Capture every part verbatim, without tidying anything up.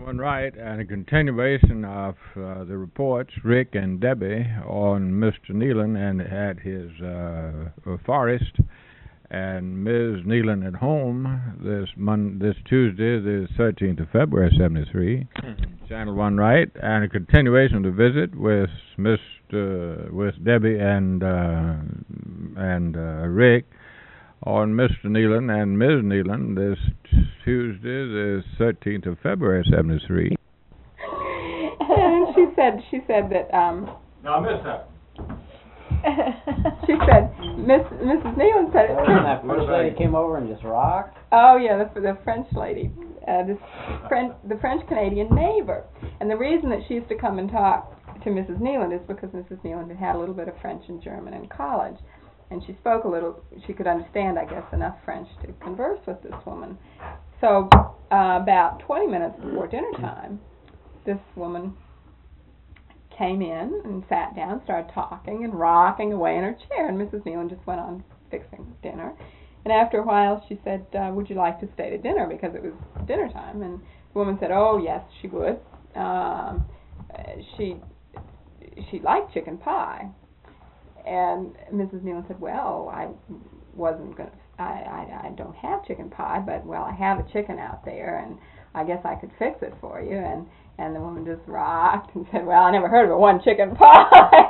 Gentleman Wright, and a continuation of uh, the reports, Rick and Debbie, on Mister Nealon and at his uh, forest, and Miz Nealon at home this Mon- this Tuesday, the thirteenth of February, seventy-three. Channel One Wright, and a continuation of the visit with Mister with Debbie and uh, and uh, Rick on Mister Nealon and Miz Nealon this Tuesday, the thirteenth of February, seventy-three. And she said, she said that, um... No, I missed that. She said, Miss, Missus Nealon said... That was when that first lady came over and just rocked? Oh, yeah, the, the French lady. Uh, this French, the French-Canadian neighbor. And the reason that she used to come and talk to Missus Nealon is because Missus Nealon had had a little bit of French and German in college. And she spoke a little, she could understand, I guess, enough French to converse with this woman. So uh, about twenty minutes before dinner time, this woman came in and sat down, started talking and rocking away in her chair, and Missus Nealon just went on fixing dinner. And after a while she said, uh, would you like to stay to dinner, because it was dinner time? And the woman said, oh, yes, she would. Um, she, she liked chicken pie. And Missus Nealon said, well, I wasn't going to, I, I, I don't have chicken pie, but, well, I have a chicken out there, and I guess I could fix it for you. And, and the woman just rocked and said, well, I never heard of a one chicken pie.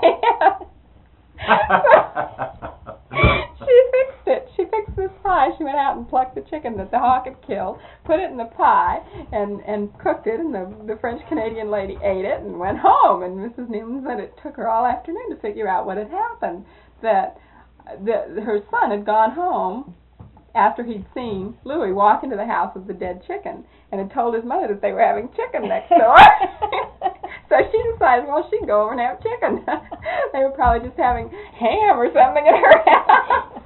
She fixed it. She fixed this pie. She went out and plucked the chicken that the hawk had killed, put it in the pie, and, and cooked it, and the, the French-Canadian lady ate it and went home. And Missus Nealon said it took her all afternoon to figure out what had happened, that the, her son had gone home after he'd seen Louis walk into the house with the dead chicken, and had told his mother that they were having chicken next door. So she decided, well, she'd go over and have chicken. They were probably just having ham or something at her house.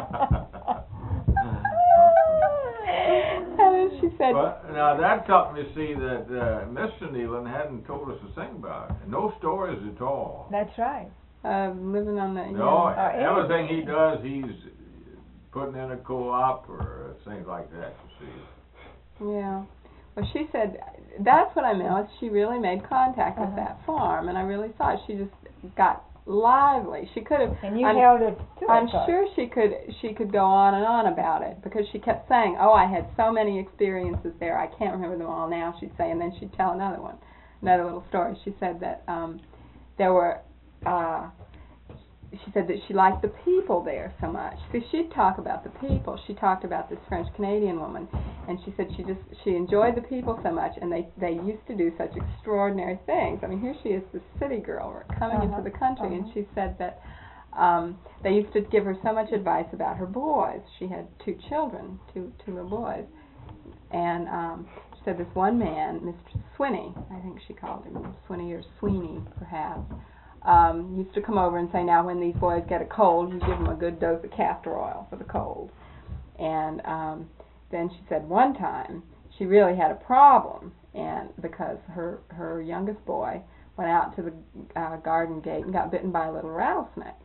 And then she said... Well, now that's something you see that uh, Mister Nealon hadn't told us a thing about. No stories at all. That's right. Uh, living on the... No, Yeah. everything he does, he's putting in a co-op or things like that, you see. Yeah. Well, she said, that's what I meant. She really made contact with Uh-huh. that farm, and I really saw it. She just got lively. She could have... And you I'm, held it to I'm it, sure she could she could go on and on about it, because she kept saying, oh, I had so many experiences there. I can't remember them all now, she'd say, and then she'd tell another one, another little story. She said that um, there were... Uh, she said that she liked the people there so much. See, she'd talk about the people. She talked about this French-Canadian woman, and she said she just she enjoyed the people so much, and they, they used to do such extraordinary things. I mean, here she is, this city girl coming uh-huh. into the country, uh-huh. and she said that um, they used to give her so much advice about her boys. She had two children, two two little boys, and um, she said this one man, Mister Swinney, I think she called him Swinney or Sweeney, perhaps, Um, used to come over and say, now when these boys get a cold, you give them a good dose of castor oil for the cold. And um, then she said one time she really had a problem, and because her her youngest boy went out to the uh, garden gate and got bitten by a little rattlesnake.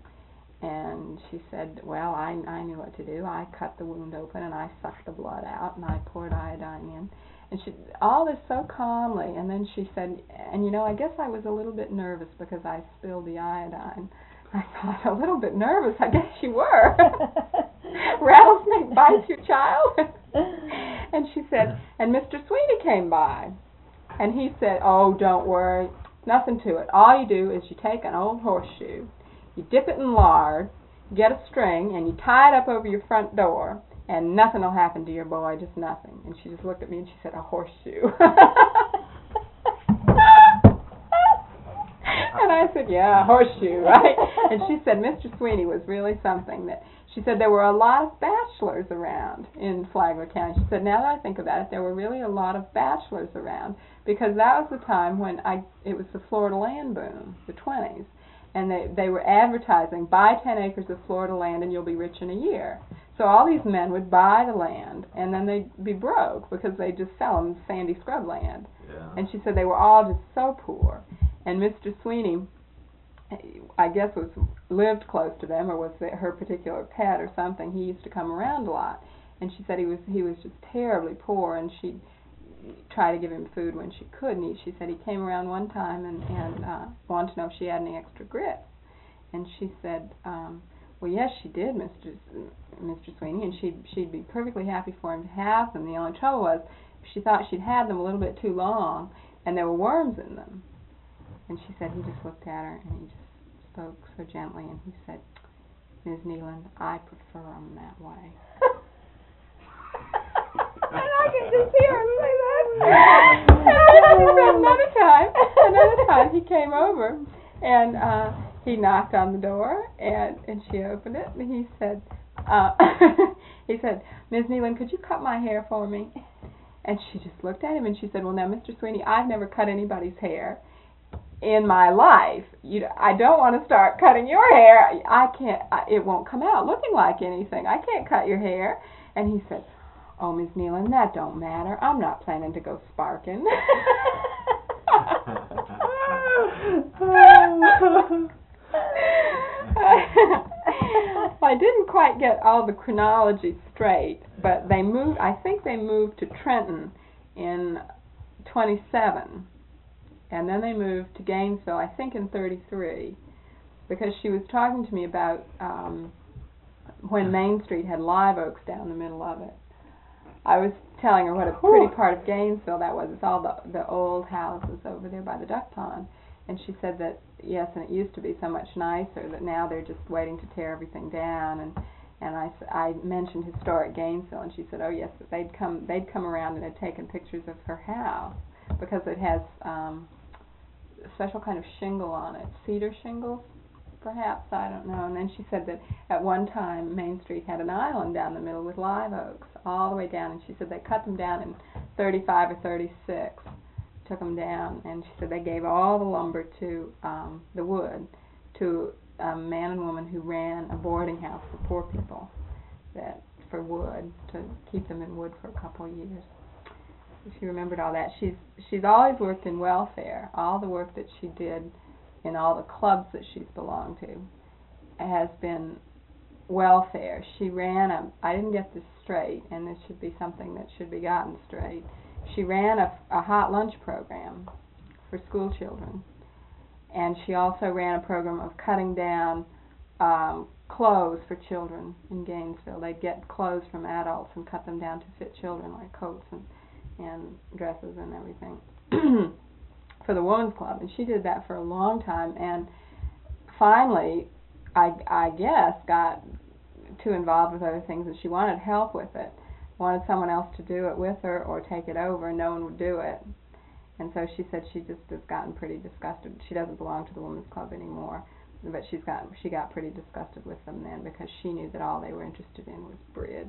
And she said, well, I, I knew what to do. I cut the wound open and I sucked the blood out and I poured iodine in. And she, all this so calmly, and then she said, and you know, I guess I was a little bit nervous because I spilled the iodine. I thought, a little bit nervous? I guess you were. Rattlesnake bites your child? And she said, and Mister Sweeney came by, and he said, oh, don't worry, nothing to it. All you do is you take an old horseshoe, you dip it in lard, get a string, and you tie it up over your front door, and nothing will happen to your boy, just nothing. And she just looked at me and she said, a horseshoe. And I said, yeah, a horseshoe, right? And she said Mister Sweeney was really something. That she said there were a lot of bachelors around in Flagler County. She said, now that I think about it, there were really a lot of bachelors around, because that was the time when I it was the Florida land boom, the twenties. And they, they were advertising, buy ten acres of Florida land and you'll be rich in a year. So all these men would buy the land, and then they'd be broke because they'd just sell them sandy scrub land. Yeah. And she said they were all just so poor. And Mister Sweeney, I guess, was lived close to them, or was her particular pet or something. He used to come around a lot. And she said he was he was just terribly poor, and she try to give him food when she couldn't eat. She said he came around one time and, and uh, wanted to know if she had any extra grits. And she said, um, well, yes, she did, Mister S- Mister Sweeney, and she'd, she'd be perfectly happy for him to have them. The only trouble was she thought she'd had them a little bit too long, and there were worms in them. And she said he just looked at her, and he just spoke so gently, and he said, Miz Nealon, I prefer them that way. And I can just hear her say that. And I said another time, another time he came over, and uh, he knocked on the door, and, and she opened it, and he said, uh, he said, Miz Nealon, could you cut my hair for me? And she just looked at him, and she said, well, now, Mister Sweeney, I've never cut anybody's hair in my life. You, I don't want to start cutting your hair. I can't, I, it won't come out looking like anything. I can't cut your hair. And he said, oh, Miz Nealon, that don't matter. I'm not planning to go sparking. I didn't quite get all the chronology straight, but they moved, I think they moved to Trenton in twenty-seven, and then they moved to Gainesville, I think in thirty-three, because she was talking to me about um, when Main Street had live oaks down the middle of it. I was telling her what a pretty part of Gainesville that was. It's all the, the old houses over there by the duck pond. And she said that, yes, and it used to be so much nicer, that now they're just waiting to tear everything down. And and I, I mentioned historic Gainesville, and she said, oh, yes, that they'd come they'd come around and had taken pictures of her house, because it has um, a special kind of shingle on it, cedar shingles, perhaps, I don't know. And then she said that at one time Main Street had an island down the middle with live oaks all the way down, and she said they cut them down in thirty-five or thirty-six. Took them down, and she said they gave all the lumber to um, the wood to a man and woman who ran a boarding house for poor people, that for wood, to keep them in wood for a couple of years. She remembered all that. She's she's always worked in welfare. All the work that she did in all the clubs that she's belonged to has been welfare. She ran a, I didn't get this straight, and this should be something that should be gotten straight. She ran a, a hot lunch program for school children, and she also ran a program of cutting down um, clothes for children in Gainesville. They'd get clothes from adults and cut them down to fit children, like coats and, and dresses and everything, for the Women's Club. And she did that for a long time, and finally, I, I guess, got too involved with other things, and she wanted help with it. Wanted someone else to do it with her or take it over, and no one would do it. And so she said she just has gotten pretty disgusted. She doesn't belong to the Women's Club anymore, but she's got she got pretty disgusted with them then, because she knew that all they were interested in was bridge.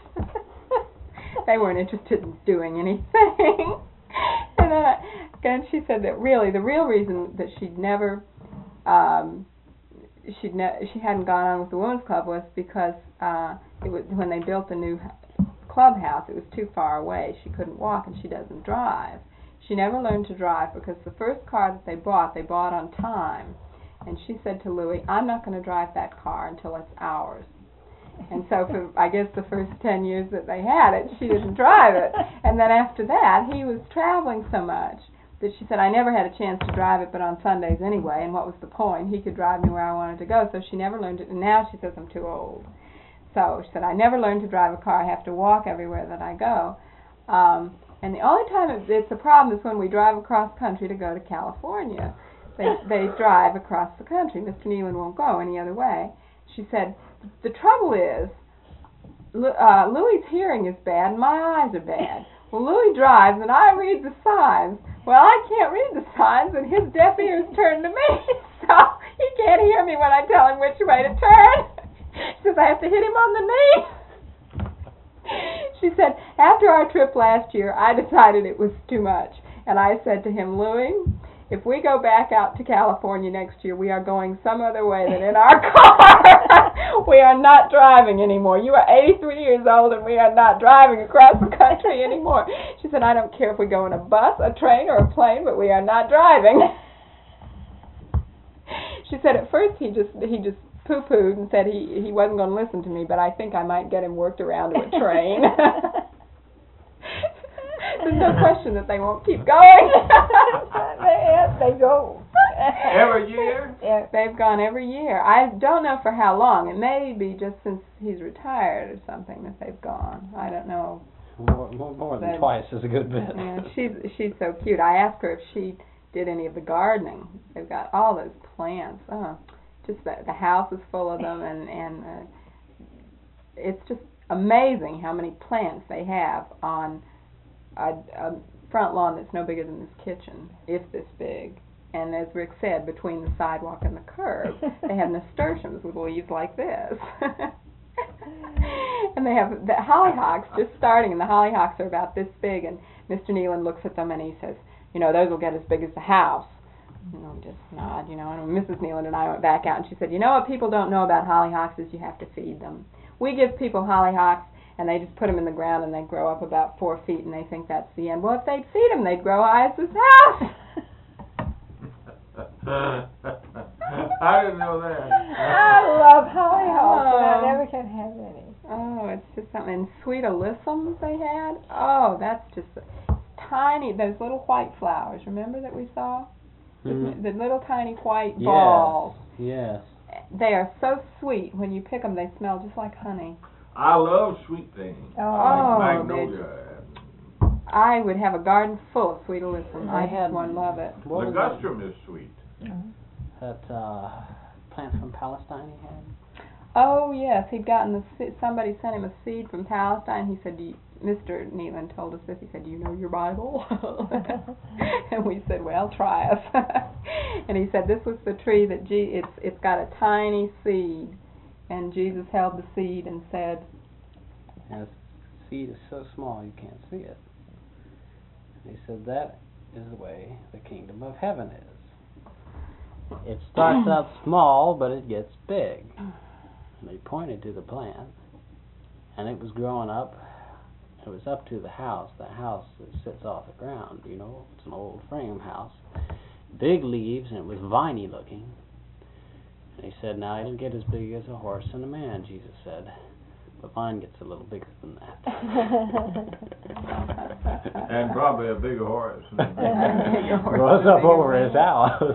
They weren't interested in doing anything. And then I, and she said that really the real reason that she'd never um, she'd ne- she hadn't gone on with the Women's Club was because uh, it was when they built the new clubhouse, it was too far away. She couldn't walk, and she doesn't drive. She never learned to drive, because the first car that they bought, they bought on time. And she said to Louis, I'm not going to drive that car until it's ours. And so for, I guess, the first ten years that they had it, she didn't drive it. And then after that, he was traveling so much that she said, I never had a chance to drive it but on Sundays anyway, and what was the point? He could drive me where I wanted to go, so she never learned it. And now she says, I'm too old. So she said, I never learned to drive a car. I have to walk everywhere that I go. Um, and the only time it, it's a problem is when we drive across country to go to California. They they drive across the country. Mister Nealon won't go any other way. She said, the trouble is, uh, Louie's hearing is bad and my eyes are bad. Well, Louie drives and I read the signs. Well, I can't read the signs, and his deaf ears turn to me, so he can't hear me when I tell him which way to turn. She says, I have to hit him on the knee. She said, after our trip last year, I decided it was too much. And I said to him, Louie, if we go back out to California next year, we are going some other way than in our car. We are not driving anymore. You are eighty-three years old, and we are not driving across the country anymore. She said, I don't care if we go in a bus, a train, or a plane, but we are not driving. She said at first he just he just poo-pooed and said he, he wasn't going to listen to me, but I think I might get him worked around to a train. There's no question that they won't keep going. they, they go. Every year? Yeah. They've gone every year. I don't know for how long. It may be just since he's retired or something that they've gone. I don't know. More, more, more than But- twice is a good bit. Yeah, she's she's so cute. I asked her if she did any of the gardening. They've got all those plants. Oh, just the the house is full of them, and and uh, it's just amazing how many plants they have on a, a front lawn that's no bigger than this kitchen, if this big. And as Rick said, between the sidewalk and the curb, they have nasturtiums with leaves like this. And they have the hollyhocks just starting, and the hollyhocks are about this big. And Mister Nealon looks at them and he says, "You know, those will get as big as the house." And I just nod, you know. And Missus Nealon and I went back out, and she said, "You know what people don't know about hollyhocks is you have to feed them. We give people hollyhocks, and they just put them in the ground, and they grow up about four feet, and they think that's the end. Well, if they'd feed them, they'd grow high as this house." I didn't know that. I love hollyhocks, but I Oh. never can have any. Oh, it's just something. And sweet alyssums they had. Oh, that's just tiny. Those little white flowers. Remember that we saw Mhm. the little tiny white Yes. balls. Yes. They are so sweet. When you pick them, they smell just like honey. I love sweet things. Oh, Oh, Like magnolia. I would have a garden full of sweet alyssum. I I had- just one love it. What was that, Ligustrum is sweet. that uh, plant from Palestine he had? Oh yes, he'd gotten the se- somebody sent him a seed from Palestine. He said, Do you, Mister Nealon told us this. He said, "Do you know your Bible?" And we said, "Well, try us." And he said, "This was the tree that G- it's it's got a tiny seed, and Jesus held the seed and said." And the seed is so small you can't see it. And he said that is the way the kingdom of heaven is. It starts out small, but it gets big. And he pointed to the plant, and it was growing up. It was up to the house. The house that sits off the ground, you know. It's an old frame house. Big leaves, and it was viney looking. And he said, "Now it'll get as big as a horse and a man," Jesus said. But mine gets a little bigger than that. And probably a bigger horse. Grows up over his house.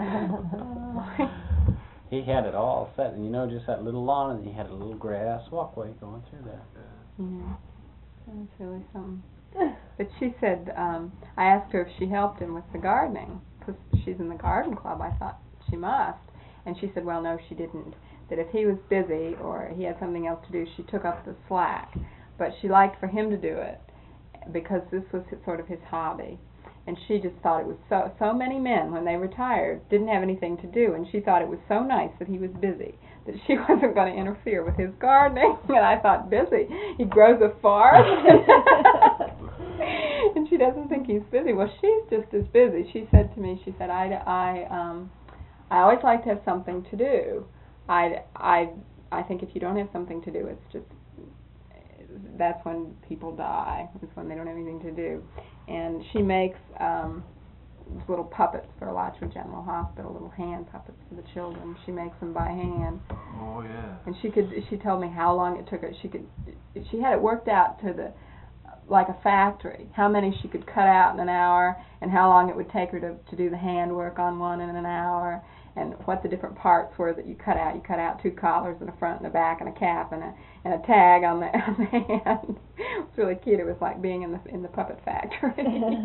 He had it all set, and you know, just that little lawn, and he had a little grass walkway going through there. Yeah, that's really something. But she said, um, I asked her if she helped him with the gardening, because she's in the garden club. I thought she must. And she said, well, no, she didn't. That if he was busy or he had something else to do, she took up the slack. But she liked for him to do it, because this was his, sort of his hobby. And she just thought it was so, so many men, when they retired, didn't have anything to do, and she thought it was so nice that he was busy, that she wasn't going to interfere with his gardening. And I thought, busy? He grows a forest? And she doesn't think he's busy. Well, she's just as busy. She said to me, she said, I, I, um, I always like to have something to do. I, I, I think if you don't have something to do, it's just, that's when people die. It's when they don't have anything to do. And she makes um, little puppets for Alachua General Hospital, little hand puppets for the children. She makes them by hand. Oh yeah. And she could. She told me how long it took her. She could. She had it worked out to the like a factory. How many she could cut out in an hour, and how long it would take her to to do the hand work on one in an hour. And what the different parts were that you cut out. You cut out two collars and a front and a back and a cap and a and a tag on the on the hand. It was really cute. It was like being in the in the puppet factory.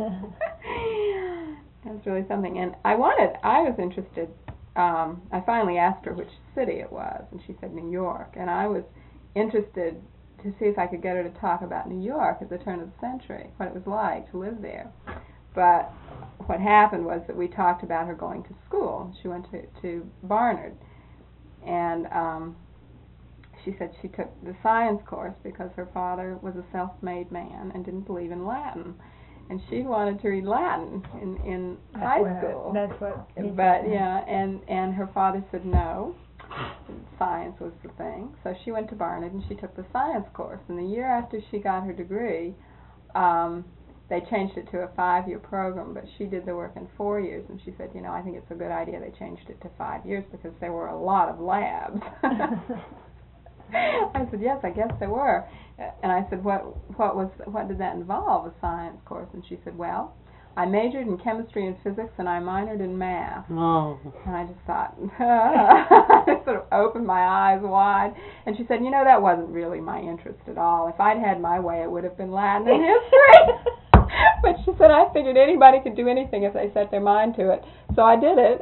It was really something. And I wanted. I was interested. Um, I finally asked her which city it was, and she said New York. And I was interested to see if I could get her to talk about New York at the turn of the century, what it was like to live there. But what happened was that we talked about her going to school. She went to, to Barnard, and um, she said she took the science course because her father was a self-made man and didn't believe in Latin, and she wanted to read Latin in in That's high what I- school. that's what he But said. yeah, and and her father said no. Science was the thing, so she went to Barnard and she took the science course. And the year after she got her degree, um, they changed it to a five-year program, but she did the work in four years. And she said, you know, I think it's a good idea they changed it to five years because there were a lot of labs. I said, yes, I guess there were. And I said, what what was what did that involve, a science course? And she said, well, I majored in chemistry and physics, and I minored in math. Oh. And I just thought, I sort of opened my eyes wide. And she said, you know, that wasn't really my interest at all. If I'd had my way, it would have been Latin and history. But she said, I figured anybody could do anything if they set their mind to it. So I did it.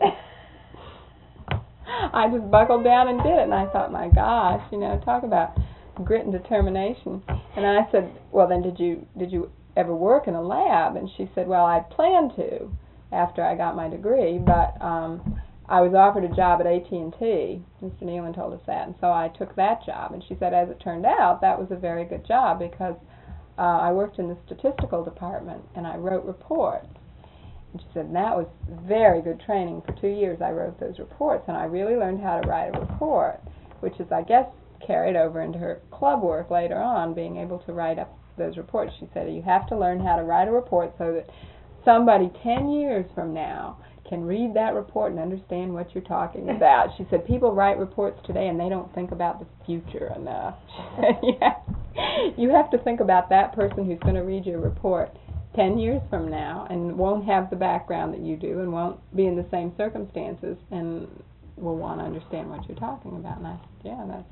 I just buckled down and did it. And I thought, my gosh, you know, talk about grit and determination. And I said, well, then did you did you ever work in a lab? And she said, well, I planned to after I got my degree, but um, I was offered a job at A T and T. Mister Nealon told us that, and so I took that job. And she said, as it turned out, that was a very good job because uh, I worked in the statistical department and I wrote reports. And she said, and that was very good training. For two years I wrote those reports, and I really learned how to write a report, which is, I guess, carried over into her club work later on, being able to write up those reports. She said, you have to learn how to write a report so that somebody ten years from now can read that report and understand what you're talking about. She said, people write reports today and they don't think about the future enough. She said, yeah, you have to think about that person who's going to read your report ten years from now and won't have the background that you do and won't be in the same circumstances and will want to understand what you're talking about. And I said, yeah, that's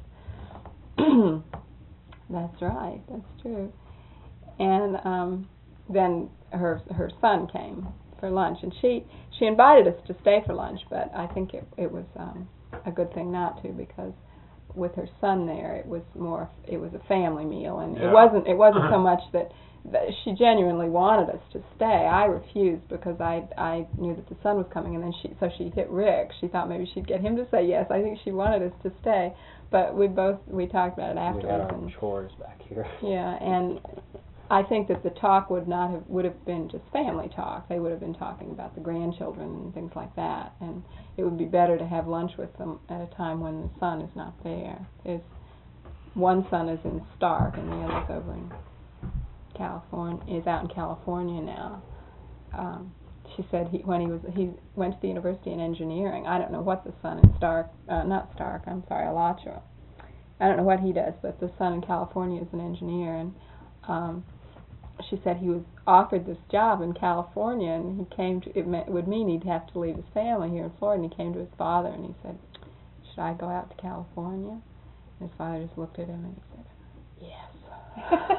that's right, that's true. And um, then her her son came for lunch, and she she invited us to stay for lunch, but I think it it was um, a good thing not to, because with her son there, it was more it was a family meal, and Yeah. it wasn't it wasn't so much that, that she genuinely wanted us to stay. I refused because I I knew that the son was coming, and then she so she hit Rick. She thought maybe she'd get him to say yes. I think she wanted us to stay, but we both we talked about it afterwards. We had our and, chores back here. yeah, and I think that the talk would not have would have been just family talk. They would have been talking about the grandchildren and things like that, and it would be better to have lunch with them at a time when the son is not there. His one son is in Stark, and the other's over in California. Is out in California now. Um, she said he when he was he went to the university in engineering. I don't know what the son in Stark, uh, not Stark. I'm sorry, Alachua. I don't know what he does, but the son in California is an engineer, and um, she said he was offered this job in California, and he came to, it, meant, it would mean he'd have to leave his family here in Florida, and he came to his father, and he said, should I go out to California? And his father just looked at him, and he said, yes.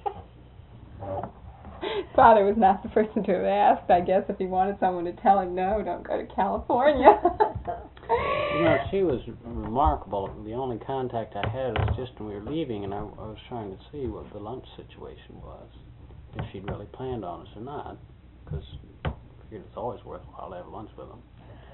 His father was not the person to have asked, I guess, if he wanted someone to tell him, no, don't go to California. You know, she was remarkable. The only contact I had was just when we were leaving, and I, I was trying to see what the lunch situation was, if she'd really planned on us or not, because I figured it's always worthwhile to have lunch with them.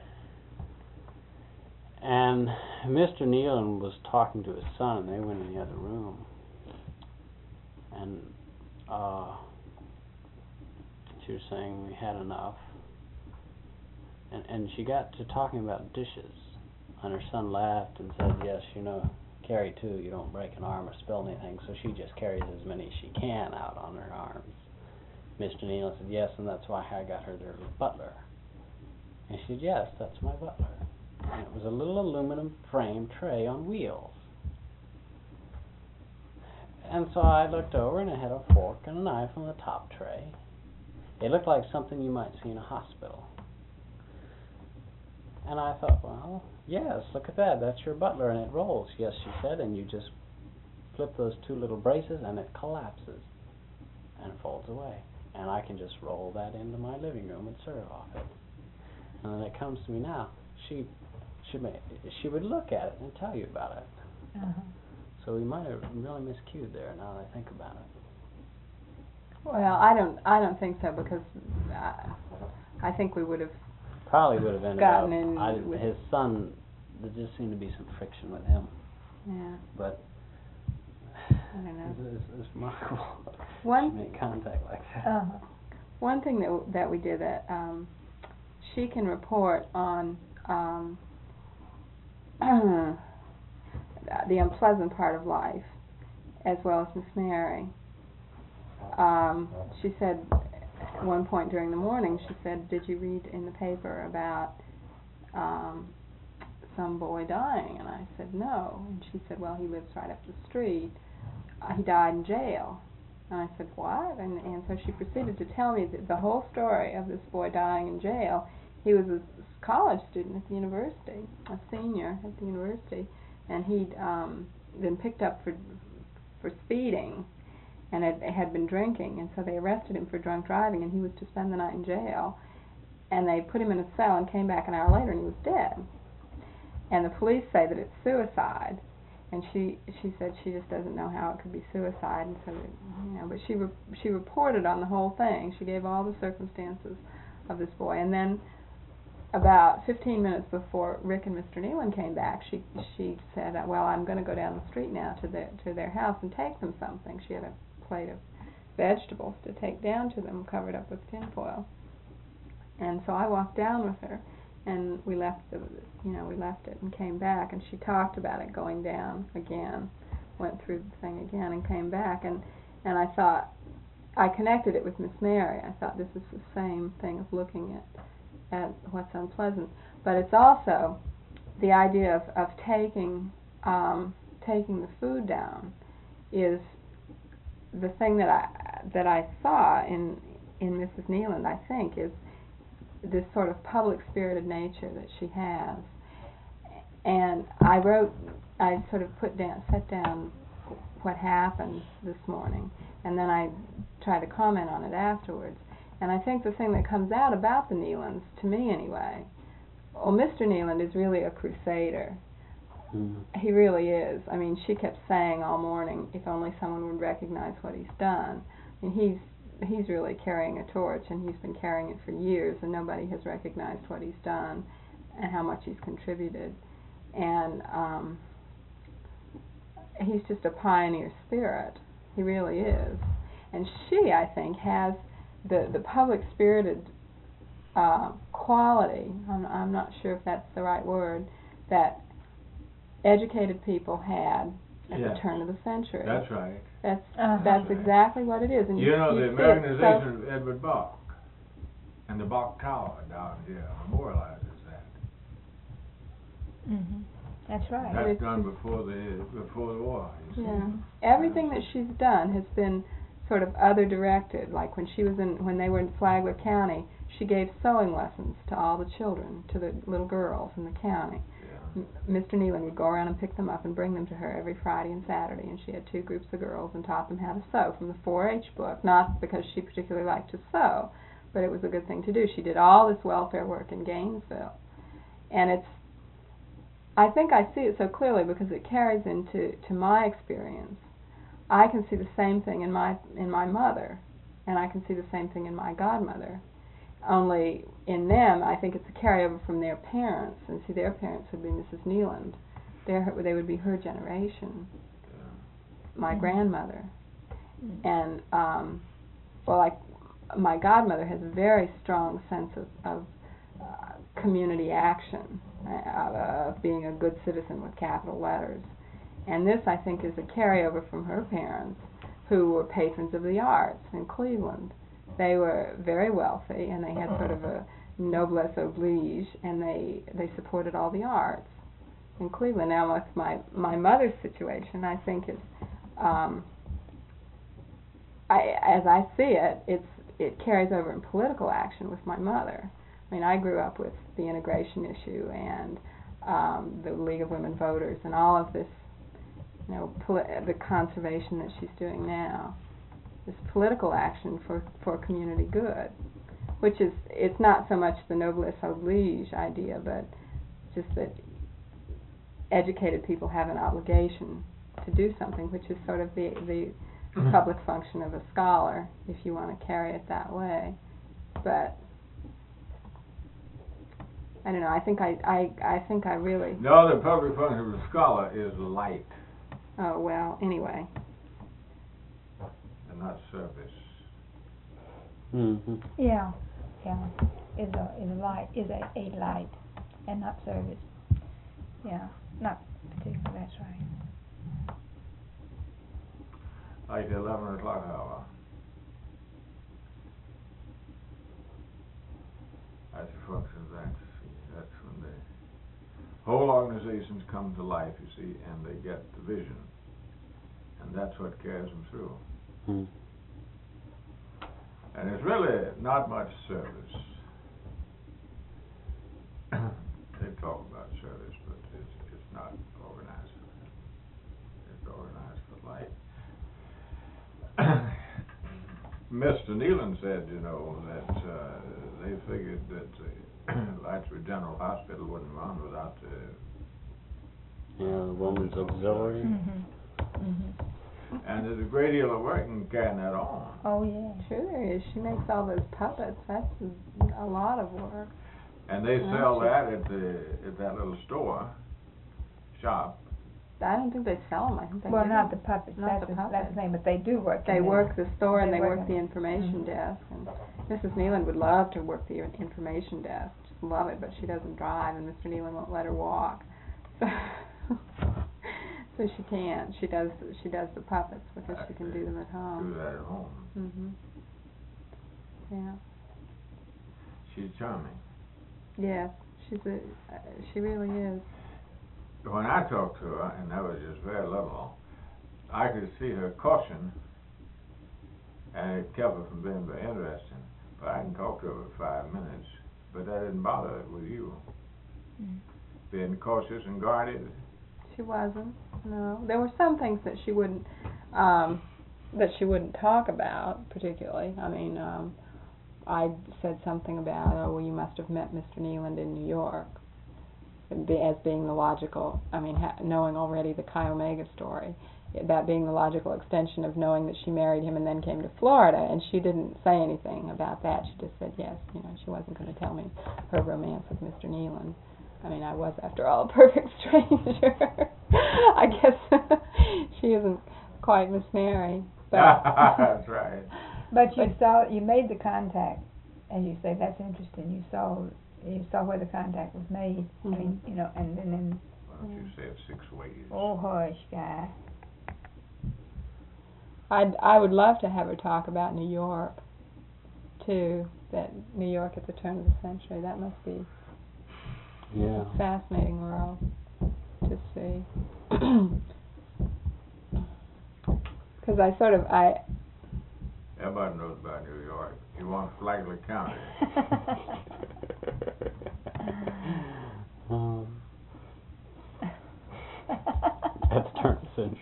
And Mister Nealon was talking to his son, and they went in the other room. And uh, she was saying we had enough. And, and she got to talking about dishes, and her son laughed and said, yes, you know, carry two, you don't break an arm or spill anything, so she just carries as many as she can out on her arms. Mister Nealon said, yes, and that's why I got her their butler. And she said, yes, that's my butler. And it was a little aluminum frame tray on wheels. And so I looked over, and it had a fork and a knife on the top tray. It looked like something you might see in a hospital. And I thought, well, yes, look at that. That's your butler, and it rolls. Yes, she said, and you just flip those two little braces, and it collapses and folds away. And I can just roll that into my living room and serve off it. And then it comes to me now. She, she, may, she would look at it and tell you about it. Uh-huh. So we might have really miscued there. Now that I think about it. Well, I don't I don't think so, because I, I think we would have Probably would have ended gotten up. in I, with- his son, there just seemed to be some friction with him. yeah. But I don't know. it's, it's, it's remarkable One- to make contact like that. Uh-huh. One thing that w- that we did that um, she can report on um, the unpleasant part of life, as well as Miss Mary. Um, she said at one point during the morning, she said, "Did you read in the paper about um, some boy dying? And I said, no. And she said, well, he lives right up the street. Uh, he died in jail. And I said, what? And, and so she proceeded to tell me that the whole story of this boy dying in jail. He was a college student at the university, a senior at the university, and he'd um, been picked up for for speeding and had, had been drinking, and so they arrested him for drunk driving, and he was to spend the night in jail. And they put him in a cell and came back an hour later, and he was dead. And the police say that it's suicide. And she she said she just doesn't know how it could be suicide, and so that, you know. But she re she reported on the whole thing. She gave all the circumstances of this boy, and then about fifteen minutes before Rick and Mister Nealon came back, she she said, "Well, I'm going to go down the street now to their to their house and take them something." She had a plate of vegetables to take down to them, covered up with tinfoil. And so I walked down with her, and we left the, you know, we left it and came back, and she talked about it going down again, went through the thing again and came back, and and I thought, I connected it with Miss Mary. I thought this is the same thing of looking at at what's unpleasant, but it's also the idea of of taking um, taking the food down is the thing that I that I saw in in Missus Nealon. I think is this sort of public-spirited nature that she has. And I wrote, I sort of put down, set down what happened this morning, and then I tried to comment on it afterwards. And I think the thing that comes out about the Nealons, to me anyway, well, Mister Nealon is really a crusader. Mm. He really is. I mean, she kept saying all morning, if only someone would recognize what he's done. I mean, he's he's really carrying a torch, and he's been carrying it for years, and nobody has recognized what he's done and how much he's contributed. And um, he's just a pioneer spirit. He really is. And she, I think, has the the public-spirited uh, quality, I'm, I'm not sure if that's the right word, that educated people had at yes. the turn of the century. That's right. That's uh-huh. that's exactly what it is. And you, you know, you the Americanization of Edward Bach and the Bach Tower down here memorializes that. Mm-hmm. That's right. That's done before the before the war. You see. Yeah. Everything that she's done has been sort of other directed. Like when she was in, when they were in Flagler County, she gave sewing lessons to all the children, to the little girls in the county. Mister Nealon would go around and pick them up and bring them to her every Friday and Saturday, and she had two groups of girls and taught them how to sew from the four H book, not because she particularly liked to sew, but it was a good thing to do. She did all this welfare work in Gainesville, and it's, I think I see it so clearly because it carries into to my experience. I can see the same thing in my in my mother, and I can see the same thing in my godmother. Only in them, I think it's a carryover from their parents, and see, their parents would be Missus Nealon. Their, they would be her generation, my mm-hmm. grandmother. Mm-hmm. And, um, well, like, my godmother has a very strong sense of, of uh, community action, uh, of being a good citizen with capital letters. And this, I think, is a carryover from her parents, who were patrons of the arts in Cleveland. They were very wealthy, and they had sort of a noblesse oblige, and they they supported all the arts in Cleveland. Now, with my my mother's situation, I think is, um, I as I see it, it's it carries over in political action with my mother. I mean, I grew up with the integration issue and um, the League of Women Voters and all of this, you know, poli the conservation that she's doing now. This political action for, for community good, which is, it's not so much the noblesse oblige idea, but just that educated people have an obligation to do something, which is sort of the, the mm-hmm. public function of a scholar, if you want to carry it that way. But I don't know, I think I, I, I think I really... No, the public function of a scholar is light. Oh, well, anyway. Not service. Mm-hmm. Yeah, yeah. Is a is a light is a, a light, and not service. Yeah, not particular. That's right. Like the eleven o'clock hour. That's the function of that. That's when they whole organizations come to life, you see, and they get the vision. And that's what carries them through. Hmm. And it's really not much service. They talk about service, but it's, it's not organized for that. It's organized for life. Mister Nealon said, you know, that uh, they figured that uh, Lightsville General Hospital wouldn't run without the Yeah, the woman's auxiliary. Mm-hmm. Mm-hmm. and there's a great deal of work in carrying that on. Oh, yeah. Sure there is. She makes all those puppets. That's a lot of work. And they Yeah, sell she- that at the at that little store shop. I don't think they sell them. I think they Well, give not them. the puppets, Not that's the the, that's puppets. the thing, but they do work. They in work the store and they they work work in- the information Mhm. desk. And Missus Nealon would love to work the information desk, just love it, but she doesn't drive, and Mister Nealon won't let her walk. So, so she can't. She does. She does the puppets because she can do them at Do home. that at home. Mhm. Yeah. She's charming. Yes. She's a. Uh, she really is. When I talked to her, and that was just very little, I could see her caution, and it kept her from being very interesting. But I can talk to her for five minutes, but that didn't bother her with you. Mm. Being cautious and guarded. She wasn't. No. There were some things that she wouldn't. Um, that she wouldn't talk about particularly. I mean, um, I said something about, oh, well, you must have met Mister Nealon in New York, and be, as being the logical. I mean, ha- knowing already the Chi Omega story, that being the logical extension of knowing that she married him and then came to Florida, and she didn't say anything about that. She just said yes. You know, she wasn't going to tell me her romance with Mister Nealon. I mean, I was, after all, a perfect stranger. I guess she isn't quite Miss Mary, but That's right. But you But- saw, you made the contact, and you say, that's interesting, you saw, you saw where the contact was made. I mean, you know, and and then, Why don't you say it six ways? oh hush, guy. I'd, I would love to have her talk about New York, too, that New York at the turn of the century. That must be Yeah. a fascinating world to see. Because I sort of, I, Everybody knows about New York. You want Flagler County. um, that's turn of century.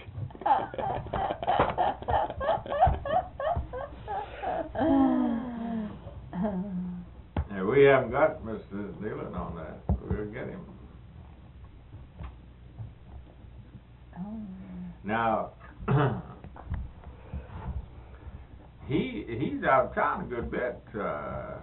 Yeah, we haven't got Mister Nealon on that. We'll get him. Now, he he's out of town a good bit. Uh,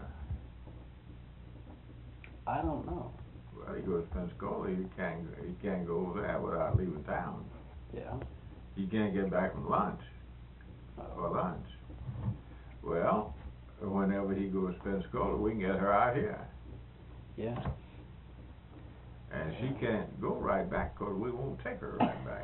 I don't know. well, he goes to Pensacola. He can't he can't go over there without leaving town. Yeah. He can't get back from lunch for lunch. Well, whenever he goes to Pensacola, we can get her out here, Yeah. and she can't go right back because we won't take her right back.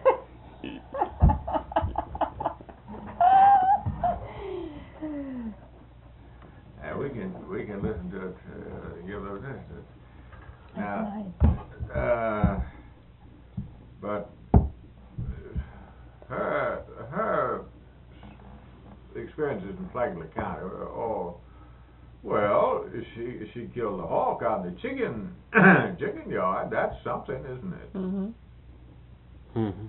And we can we can listen to it, uh, give those instances. Now, uh, but uh, her her experiences in Flagler County are all, well, she she killed a hawk out in the chicken chicken yard. That's something, isn't it? hmm Mm-hmm.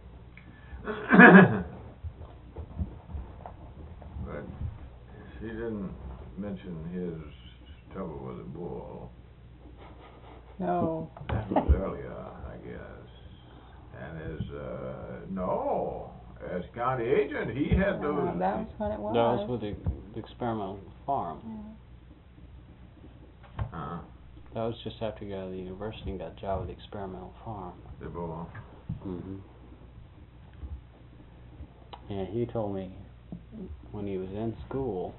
But she didn't mention his trouble with the bull. No. That was earlier, I guess. And as, uh, no, as county agent, he had No, those. that was when it was. That was with the, the experimental farm. Uh, That was just after he got out of the university and got a job with the experimental farm. the bull. Mm-hmm. Yeah, he told me when he was in school,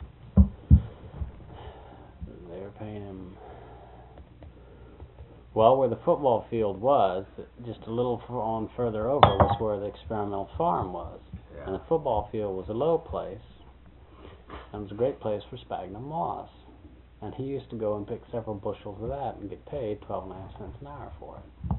they were paying him. Well, where the football field was, just a little f- on further over was where the experimental farm was. And Yeah. the football field was a low place, and it was a great place for sphagnum moss. And he used to go and pick several bushels of that and get paid twelve and a half cents an hour for it.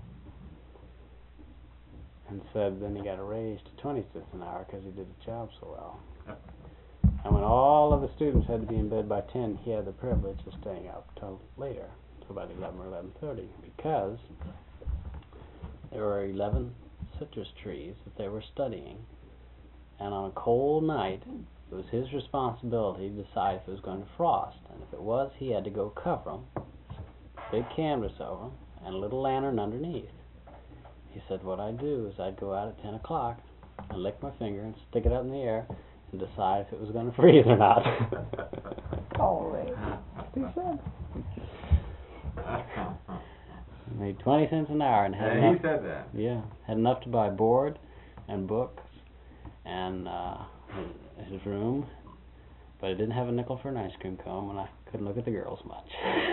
And said then he got a raise to twenty cents an hour because he did the job so well. And when all of the students had to be in bed by ten, he had the privilege of staying up till later, till about eleven or eleven thirty, because there were eleven citrus trees that they were studying, and on a cold night, it was his responsibility to decide if it was going to frost, and if it was, he had to go cover them, big canvas over them, and a little lantern underneath. He said what I'd do is I'd go out at ten o'clock and lick my finger and stick it up in the air and decide if it was going to freeze or not. Always. Made twenty cents an hour and had Yeah, enough. he said that. Yeah, had enough to buy board and books and uh, his, his room, but it didn't have a nickel for an ice cream cone, and I couldn't look at the girls much.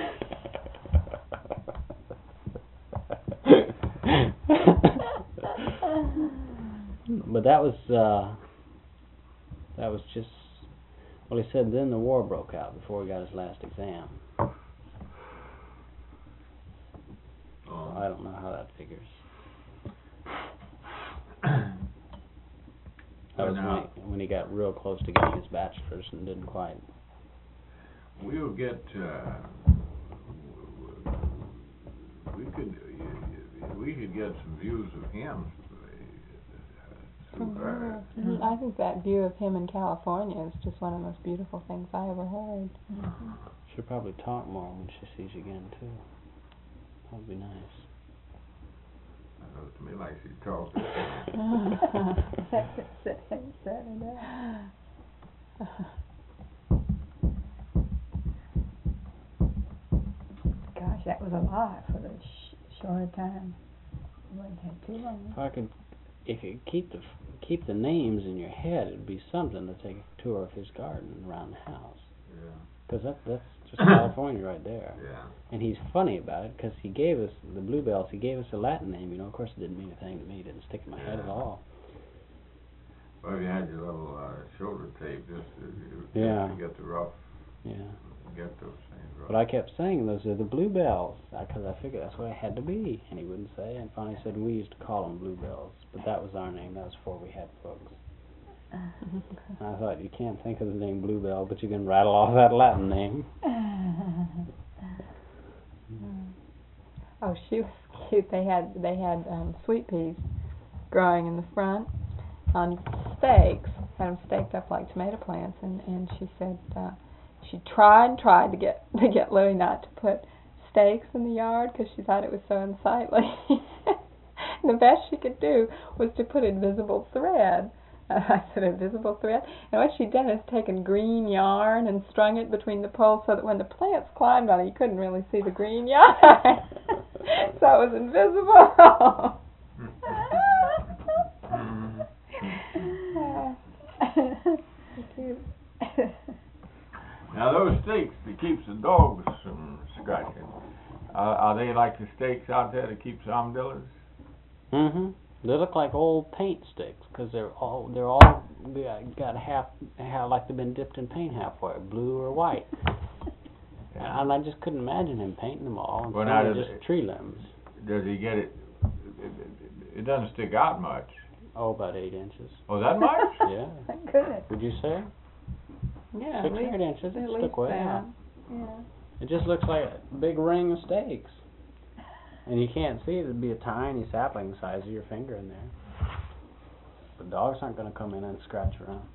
But that was uh, that was just, well, he said then the war broke out before he got his last exam. Oh. I don't know how that figures. That was when he, when he got real close to getting his bachelor's and didn't quite. We'll get, uh, we could, we could get some views of him. From her. Mhm. I think that view of him in California is just one of the most beautiful things I ever heard. Mm-hmm. She'll probably talk more when she sees you again, too. That would be nice. That looks to me like she talked. Gosh, that was a lot for the sh short time. You wouldn't have too long. If I could, if you keep the keep the names in your head, it'd be something to take a tour of his garden around the house. Yeah. Because that that's just California right there. Yeah. And he's funny about it because he gave us the bluebells. He gave us a Latin name. You know, of course, it didn't mean a thing to me. It didn't stick in my head at all. Well, you had your little uh, shoulder tape just to, Yeah. to get the rough, Yeah. get those things rough. But I kept saying those are the bluebells because I figured that's what it had to be, and he wouldn't say. And finally said we used to call them bluebells, but that was our name. That was before we had books. And I thought you can't think of the name bluebell, but you can rattle off that Latin name. Oh, she was cute. They had they had um, sweet peas growing in the front on stakes. Had them staked up like tomato plants, and and she said uh, she tried and tried to get to get Louie not to put stakes in the yard because she thought it was so unsightly. And the best she could do was to put invisible thread. Uh, I said, invisible thread? And what she'd done is taken green yarn and strung it between the poles so that when the plants climbed on it, you couldn't really see the green yarn. So it was invisible. Now those stakes that keeps the dogs from scratching, uh, are they like the stakes out there that keeps armadillos? Mm-hmm. They look like old paint sticks because they're all they're all got, got half, half like they've been dipped in paint halfway, blue or white. Yeah. And I just couldn't imagine him painting them all. And Well, some now are does just it- tree limbs. Does he get it? It, it, it doesn't stick out much. Oh, about eight inches. Oh, that much? Yeah. Thank goodness. Would you say? Yeah, Six at or least, eight inches. at It least stuck way that. out. Yeah. It just looks like a big ring of stakes. And you can't see it. It'd be a tiny sapling the size of your finger in there. But dogs aren't going to come in and scratch around.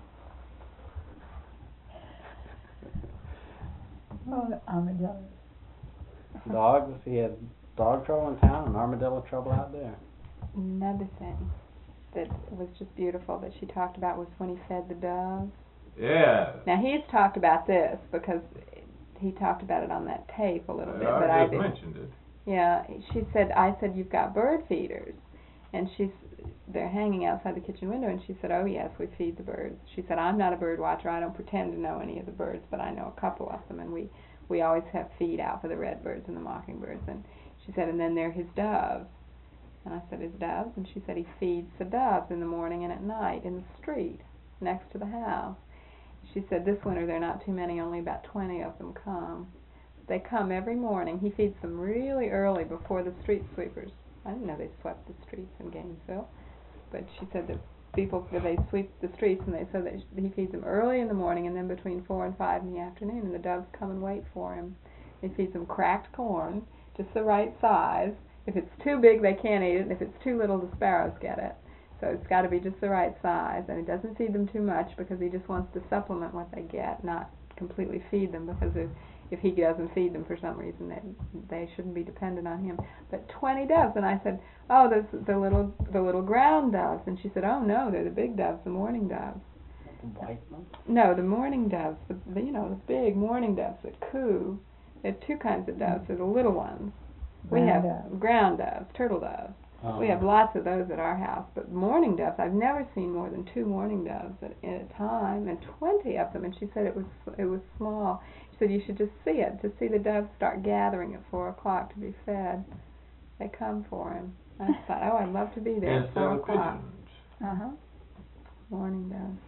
Oh, the armadillos. Dogs, he had dog trouble in town and armadillo trouble out there. Another thing that was just beautiful that she talked about was when he fed the doves. Yeah. Now he's talked about this because he talked about it on that tape a little bit, I but just I didn't. mentioned it. Yeah, she said, I said, you've got bird feeders. And she's, they're hanging outside the kitchen window, and she said, oh yes, we feed the birds. She said, I'm not a bird watcher. I don't pretend to know any of the birds, but I know a couple of them, and we, we always have feed out for the redbirds and the mockingbirds. And she said, and then there are his doves. And I said, his doves? And she said, he feeds the doves in the morning and at night in the street next to the house. She she said this winter there are not too many, only about twenty of them come. They come every morning. He feeds them really early before the street sweepers. I didn't know they swept the streets in Gainesville, but she said that people, they sweep the streets, and they said that he feeds them early in the morning and then between four and five in the afternoon, and the doves come and wait for him. He feeds them cracked corn, just the right size. If it's too big, they can't eat it, and if it's too little, the sparrows get it. So it's got to be just the right size, and he doesn't feed them too much because he just wants to supplement what they get, not completely feed them, because if, if he doesn't feed them for some reason, they, they shouldn't be dependent on him. But twenty doves, and I said, oh, those the little the little ground doves, and she said, oh no, they're the big doves, the mourning doves. The white ones? No, the mourning doves, the, the you know the big mourning doves that coo. There are two kinds of doves. There's the little ones. We Ground have doves. ground doves, turtle doves. Oh. We have lots of those at our house, but mourning doves, I've never seen more than two mourning doves at, at a time, and twenty of them. And she said it was it was small. She said you should just see it, to see the doves start gathering at four o'clock to be fed. They come for him. I thought, oh, I'd love to be there at Instead four of o'clock. pigeons. Uh huh. Mourning doves.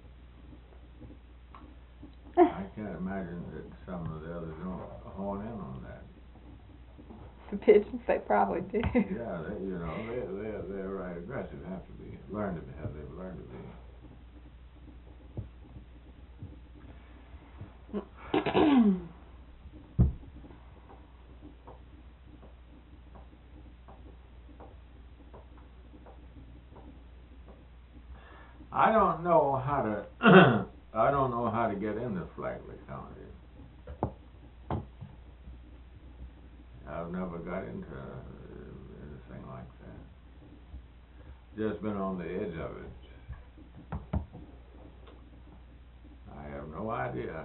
I can't imagine that some of the others don't hone in on that. The pigeons, they probably do. Yeah, they, you know, they they they're right aggressive. Have to be learn to be. Have they've learned to be. I don't know how to. I don't know how to get into Flagler County. I've never got into uh, anything like that. Just been on the edge of it. I have no idea.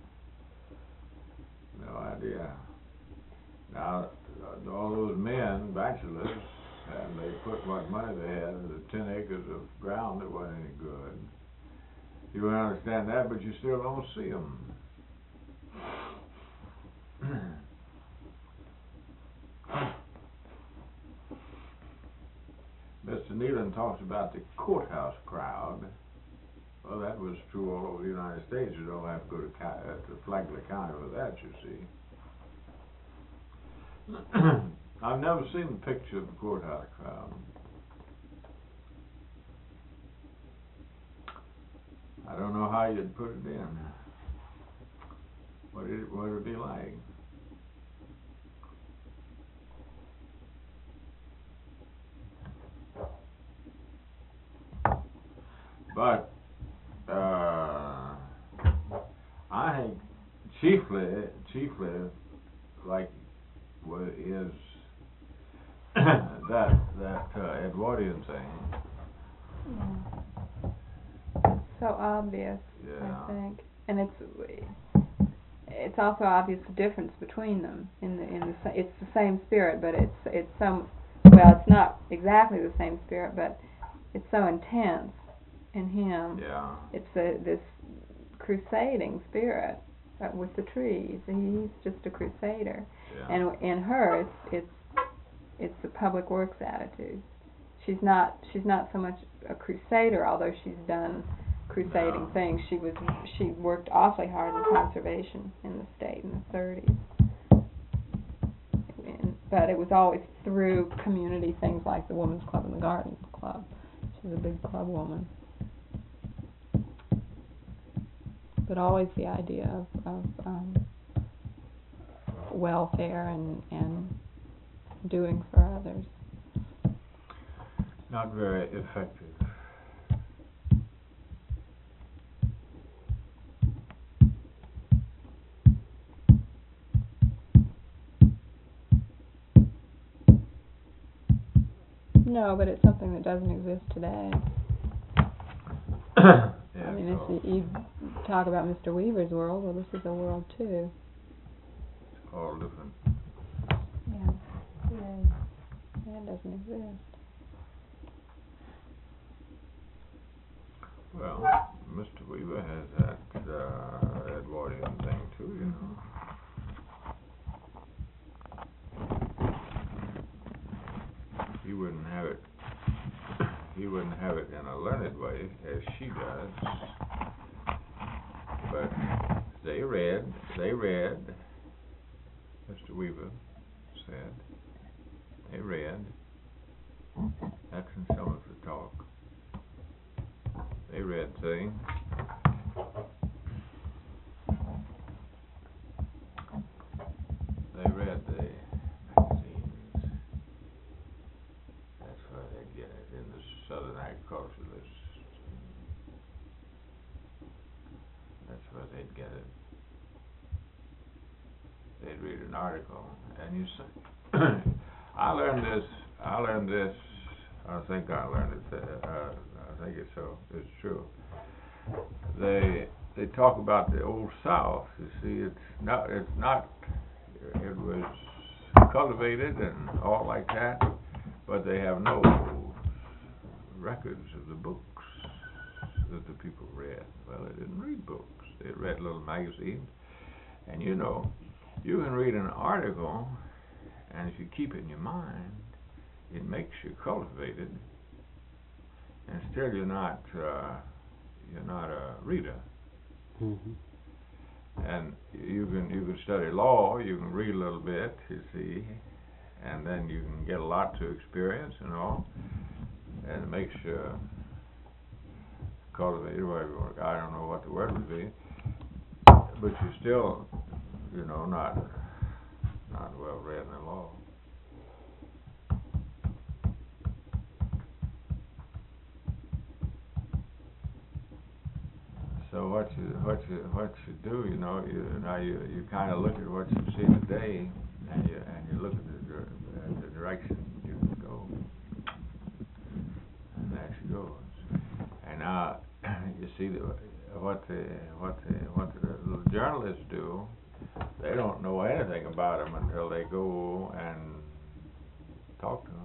No idea. Now, uh, all those men, bachelors, and they put what money they had into ten acres of ground that wasn't any good. You would understand that, but you still don't see them. Mister Nealon talks about the courthouse crowd. Well, that was true all over the United States. You don't have to go to, uh, to Flagler County for that, you see. I've never seen the picture of the courthouse crowd. I don't know how you'd put it in. What it what it'd be like. But uh, I think chiefly, chiefly, like what is that that uh, Edwardian thing. Yeah. So obvious, Yeah. I think, and it's it's also obvious the difference between them. In the in the sa- it's the same spirit, but it's it's some well, it's not exactly the same spirit, but it's so intense in him. Yeah. It's a, this crusading spirit uh, with the trees. He's just a crusader, Yeah. and in her, it's it's it's the public works attitude. She's not she's not so much a crusader, although she's done crusading No. things. She was she worked awfully hard in conservation in the state in the thirties. And, but it was always through community things like the Women's Club and the Garden Club. She's a big club woman. But always the idea of, of um, welfare and, and doing for others. Not very effective. No, but it's something that doesn't exist today. Yeah, I mean, so if you, you talk about Mister Weaver's world, well, this is a world too. it's all different. Yeah. Yeah. That doesn't exist. Well, Mister Weaver has that uh, Edwardian thing too, you know. He wouldn't have it. He wouldn't have it in a learned way, as she does. Mister Weaver said. They read. That's in some of the talk. They read things. They read the magazines. That's where they get it in the Southern Agriculturalist. That's where they'd get it. They'd read an article, and you say, I learned this. I learned this. I think I learned it. Uh, I think it's so. It's true. They they talk about the old South. You see, it's not. It's not. It was cultivated and all like that, but they have no records of the books that the people read. Well, they didn't read books. They read little magazines, and you know, you can read an article, and if you keep it in your mind, it makes you cultivated, and still you're not uh, you're not a reader. Mm-hmm. And you can you can study law, you can read a little bit, you see, and then you can get a lot to experience and all, and it makes you cultivated. Well, I don't know what the word would be, but you're still, you know, not not well read in the law. So what you what you what you do, you know, you now you you kind of look at what you see today, and you and you look at the at the direction you can go, and there she goes. And now you see the, what the what the what the little journalists do. They don't know anything about them until they go and talk to them,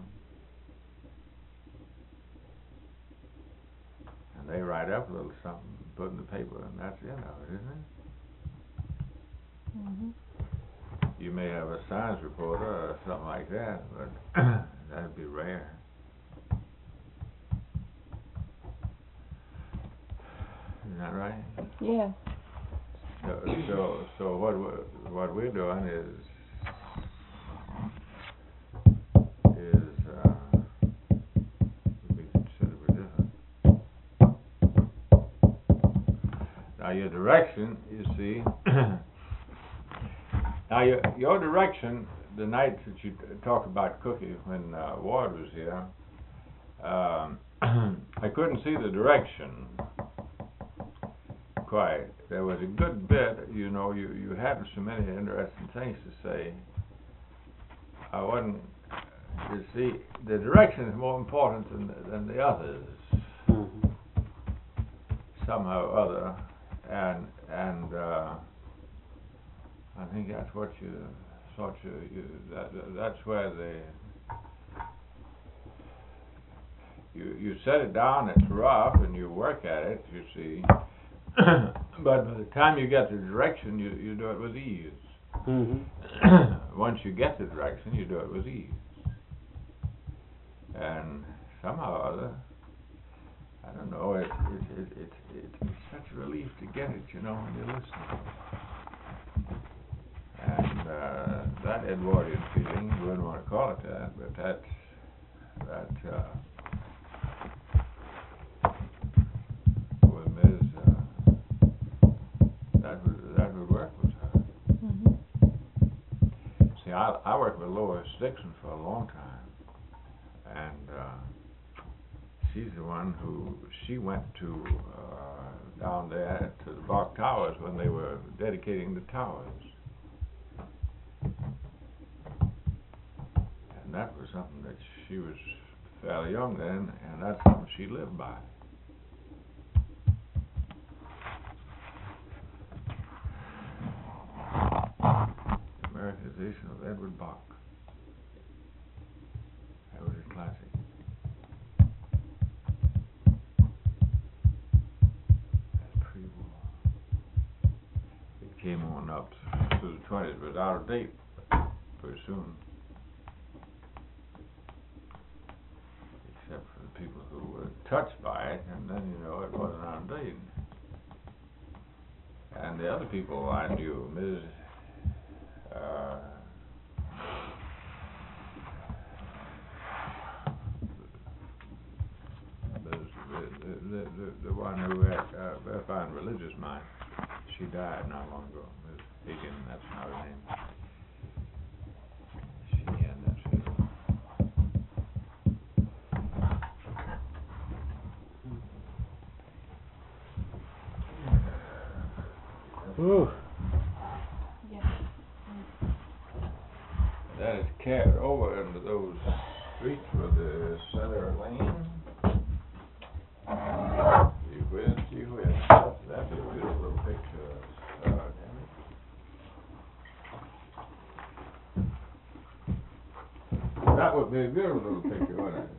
and they write up a little something, put in the paper, and that's the end of it, isn't it? Mm-hmm. You may have a science reporter or something like that, but that'd be rare. Isn't that right? Yes. So, so, so what we're, what we're doing is is uh, would be considerably different. Now your direction, you see. Now your your direction, the night that you t- talked about Cookie when uh, Ward was here, um, I couldn't see the direction quite. There was a good bit, you know, you, you had so many interesting things to say. I wasn't, you see, the direction is more important than, than the others, Mm-hmm. somehow or other, and, and, uh, I think that's what you, sort you, you that, that's where the, you, you set it down, it's rough, and you work at it, you see. But by the time you get the direction, you, you do it with ease. Mm-hmm. Once you get the direction, you do it with ease. And somehow or other, I don't know, it, it, it, it, it, it's such a relief to get it, you know, when you listen. And uh, that Edwardian feeling, you wouldn't want to call it that, but that, that, uh, with Miz Uh, That would, that would work with her. Mm-hmm. See, I, I worked with Lois Dixon for a long time, and uh, she's the one who, she went to uh, down there to the Bach Towers when they were dedicating the towers. And that was something that she was fairly young then, and that's something she lived by. Americanization of Edward Bach. That was a classic. That's pre-war. It came on up to the twenties, but out of date pretty soon. Except for the people who were touched by it, and then, you know, it wasn't out of date. And the other people I knew, Miz Uh, one who had uh, very fine religious mind. She died not long ago. Miss Higgin, that's not her name. She had that shit. Ooh. That is carried over into those streets with the cellar lane. Gee whiz, gee whiz. That'd be a beautiful little picture. Uh, damn it. That would be a beautiful little picture, wouldn't it?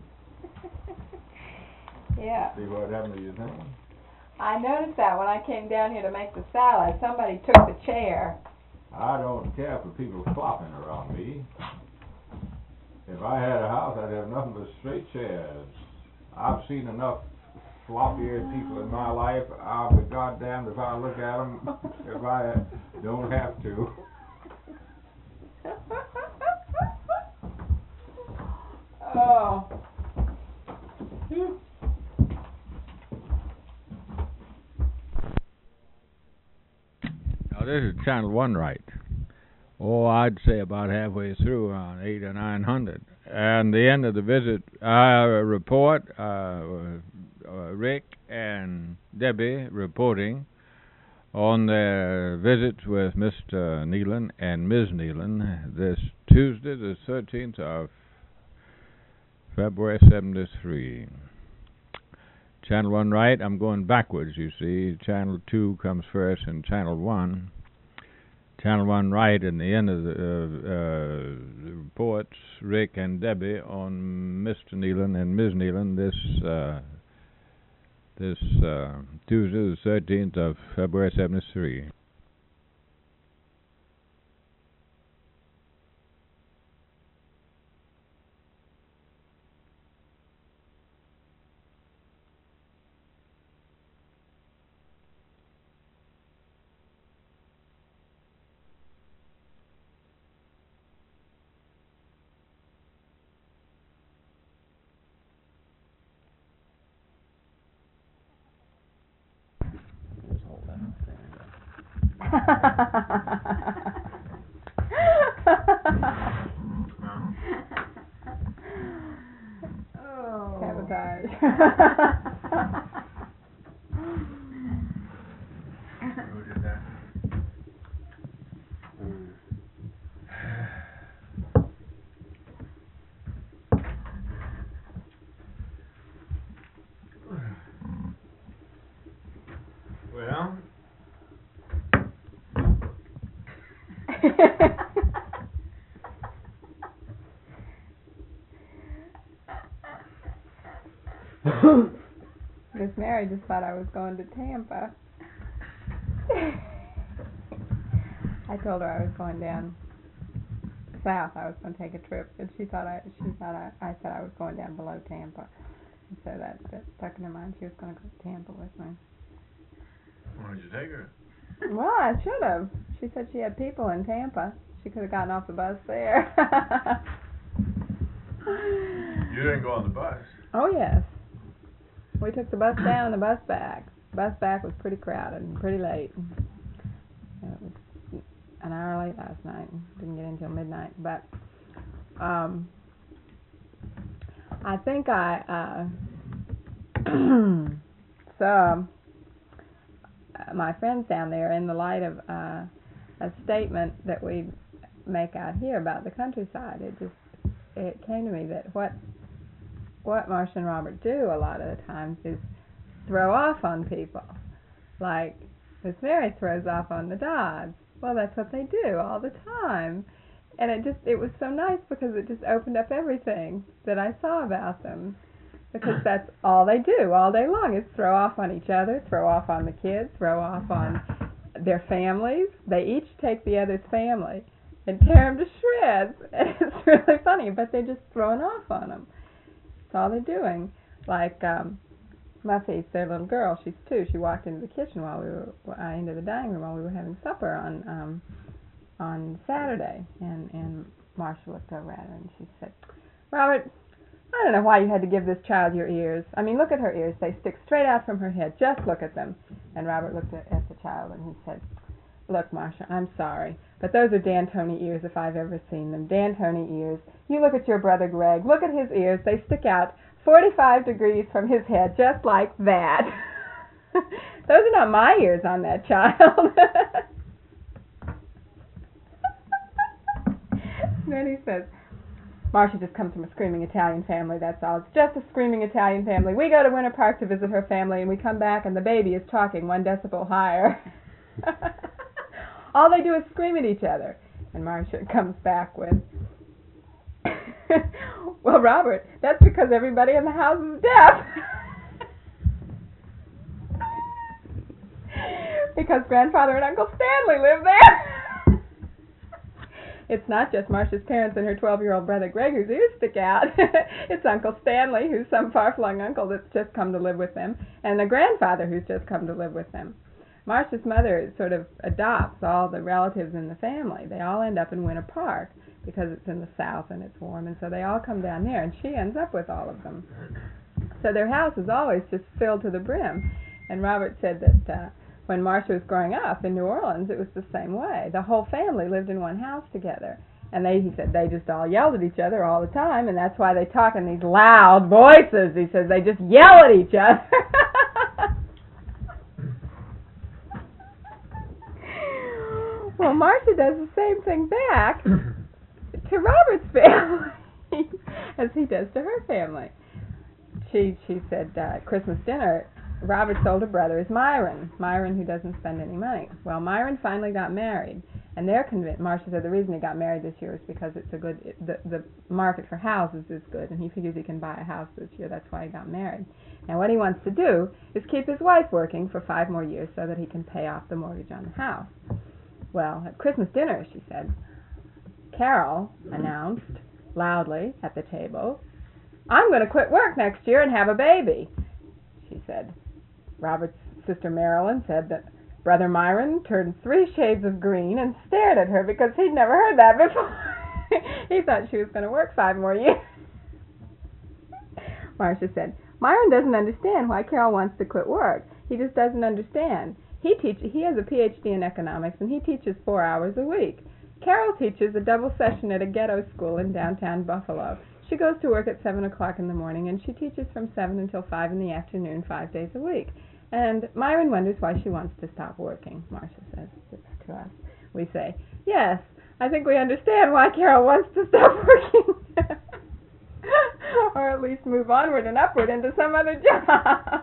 Yeah. See what happened to your thing? I noticed that when I came down here to make the salad, somebody took the chair. I don't care for people flopping around me. If I had a house, I'd have nothing but straight chairs. I've seen enough floppy-eared people in my life. I'll be goddamned if I look at them if I don't have to. Oh. Now this is Channel One, right? Oh, I'd say about halfway through, around eight or nine hundred. And the end of the visit, I report, uh, uh, Rick and Debbie reporting on their visits with Mister Nealon and Miz Nealon this Tuesday, the thirteenth of February, seventy-three. Channel One, right? I'm going backwards, you see. Channel Two comes first, and Channel One. Channel One, right, in the end of the, uh, uh, the reports, Rick and Debbie on Mister Nealon and Miz Nealon this uh, this uh, Tuesday, the thirteenth of February, seventy-three. Just hold that up there. Oh. Sabotage. Who did that? Mm. Well, Miss Mary just thought I was going to Tampa. I told her I was going down south. I was going to take a trip, and she thought I she thought I, I said I was going down below Tampa, and so that, that stuck in her mind. She was going to go to Tampa with me. why did you take her? Well, I should have. She said she had people in Tampa. She could have gotten off the bus there. You didn't go on the bus. Oh yes. We took the bus down and the bus back. The bus back was pretty crowded and pretty late. And it was an hour late last night. Didn't get in until midnight. But um, I think I uh, saw my friends down there in the light of uh, a statement that we make out here about the countryside. It just it came to me that what what Marcia and Robert do a lot of the times is throw off on people. Like Miss Mary throws off on the Dodds. Well, that's what they do all the time. And it just it was so nice because it just opened up everything that I saw about them. Because that's all they do all day long is throw off on each other, throw off on the kids, throw off on their families. They each take the other's family and tear them to shreds. And it's really funny, but they're just throwing off on them. That's all they're doing. Like um, Muffy's their little girl. She's two. She walked into the kitchen while we were uh, into the dining room while we were having supper on um, on Saturday, and and Marcia looked over at her and she said, "Robert, I don't know why you had to give this child your ears. I mean, look at her ears. They stick straight out from her head. Just look at them. And Robert looked at, at the child and he said, look, Marcia, I'm sorry, but those are Dan Tony ears if I've ever seen them. Dan Tony ears. You look at your brother Greg. Look at his ears. They stick out forty-five degrees from his head, just like that. Those are not my ears on that child. Then he says, Marcia just comes from a screaming Italian family, that's all. It's just a screaming Italian family. We go to Winter Park to visit her family, and we come back, and the baby is talking one decibel higher. All they do is scream at each other. And Marcia comes back with, well, Robert, that's because everybody in the house is deaf. Because Grandfather and Uncle Stanley live there. It's not just Marcia's parents and her twelve-year-old brother Greg whose ears stick out. It's Uncle Stanley, who's some far-flung uncle that's just come to live with them, and the grandfather who's just come to live with them. Marcia's mother sort of adopts all the relatives in the family. They all end up in Winter Park because it's in the south and it's warm, and so they all come down there, and she ends up with all of them. So their house is always just filled to the brim. And Robert said that uh, when Marcia was growing up in New Orleans, it was the same way. The whole family lived in one house together. And they, he said, they just all yelled at each other all the time, and that's why they talk in these loud voices. He says they just yell at each other. Well, Marcia does the same thing back to Robert's family as he does to her family. She she said uh, at Christmas dinner, Robert's older brother is Myron, Myron who doesn't spend any money. Well, Myron finally got married, and they're convinced. Marcia said the reason he got married this year is because it's a good, it, the the market for houses is good, and he figures he can buy a house this year. That's why he got married. Now, what he wants to do is keep his wife working for five more years so that he can pay off the mortgage on the house. Well, at Christmas dinner, she said, Carol announced loudly at the table, I'm going to quit work next year and have a baby. She said, Robert's sister Marilyn said that Brother Myron turned three shades of green and stared at her because he'd never heard that before. He thought she was going to work five more years. Marcia said, Myron doesn't understand why Carol wants to quit work. He just doesn't understand. He teach, he has a P H D in economics, and he teaches four hours a week. Carol teaches a double session at a ghetto school in downtown Buffalo. She goes to work at seven o'clock in the morning, and she teaches from seven until five in the afternoon, five days a week. And Myron wonders why she wants to stop working, Marcia says to us. We say, yes, I think we understand why Carol wants to stop working. Or at least move onward and upward into some other job.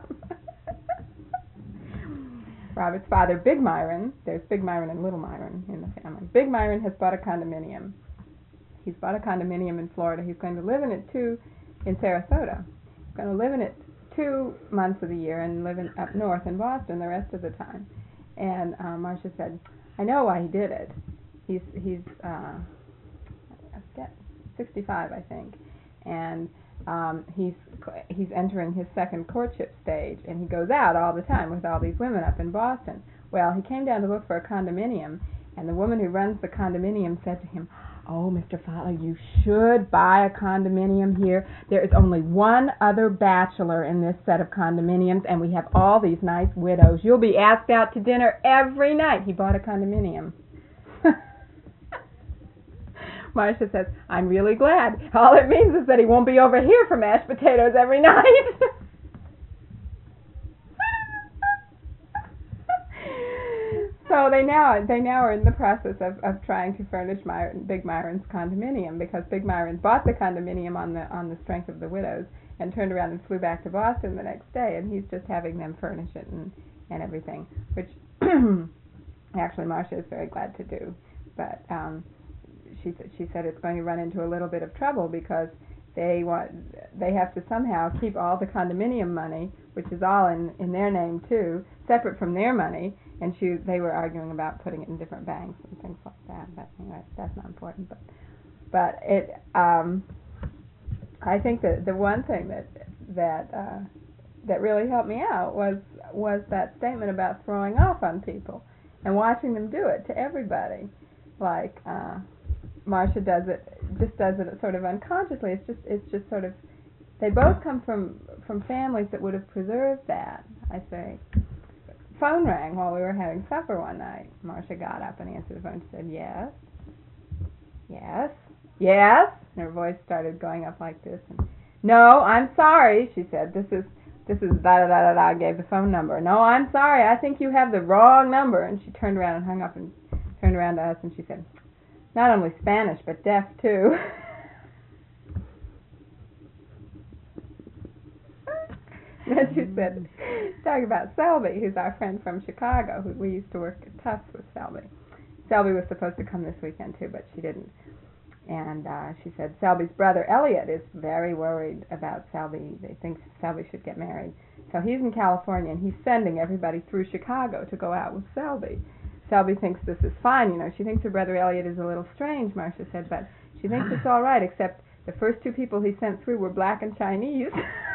Robert's father, Big Myron, there's Big Myron and Little Myron in the family. Big Myron has bought a condominium. He's bought a condominium in Florida. He's going to live in it two in Sarasota. He's going to live in it two months of the year and live in, up north in Boston the rest of the time. And uh, Marcia said, I know why he did it. He's he's uh, I forget, sixty-five, I think, and um, he's he's entering his second courtship stage, and he goes out all the time with all these women up in Boston. Well, he came down to look for a condominium, and the woman who runs the condominium said to him, oh, Mister Fowler, you should buy a condominium here. There is only one other bachelor in this set of condominiums, and we have all these nice widows. You'll be asked out to dinner every night. He bought a condominium. Marcia says, I'm really glad. All it means is that he won't be over here for mashed potatoes every night. So they now they now are in the process of, of trying to furnish Myron, Big Myron's condominium, because Big Myron bought the condominium on the on the strength of the widows and turned around and flew back to Boston the next day, and he's just having them furnish it and, and everything, which actually Marcia is very glad to do. But um, she she said it's going to run into a little bit of trouble because they want they have to somehow keep all the condominium money, which is all in, in their name too, separate from their money. And she, they were arguing about putting it in different banks and things like that. But anyway, that's not important. But, but it, um, I think that the one thing that that uh, that really helped me out was was that statement about throwing off on people and watching them do it to everybody. Like uh, Marcia does it, just does it sort of unconsciously. It's just it's just sort of they both come from from families that would have preserved that, I think. Phone rang while we were having supper one night. Marcia got up and answered the phone and said, yes, yes, yes, and her voice started going up like this. And, no, I'm sorry, she said, this is, this is da-da-da-da-da, I gave the phone number. No, I'm sorry, I think you have the wrong number. And she turned around and hung up and turned around to us and she said, not only Spanish, but deaf too. Then she said, talking about Selby, who's our friend from Chicago, who we used to work at Tufts with Selby. Selby was supposed to come this weekend too, but she didn't. And uh, she said Selby's brother Elliot is very worried about Selby. They think Selby should get married. So he's in California and he's sending everybody through Chicago to go out with Selby. Selby thinks this is fine, you know. She thinks her brother Elliot is a little strange, Marcia said, but she thinks it's all right, except the first two people he sent through were black and Chinese.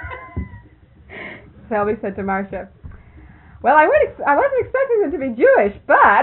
Selby said to Marcia, well, I, would ex- I wasn't expecting them to be Jewish, but...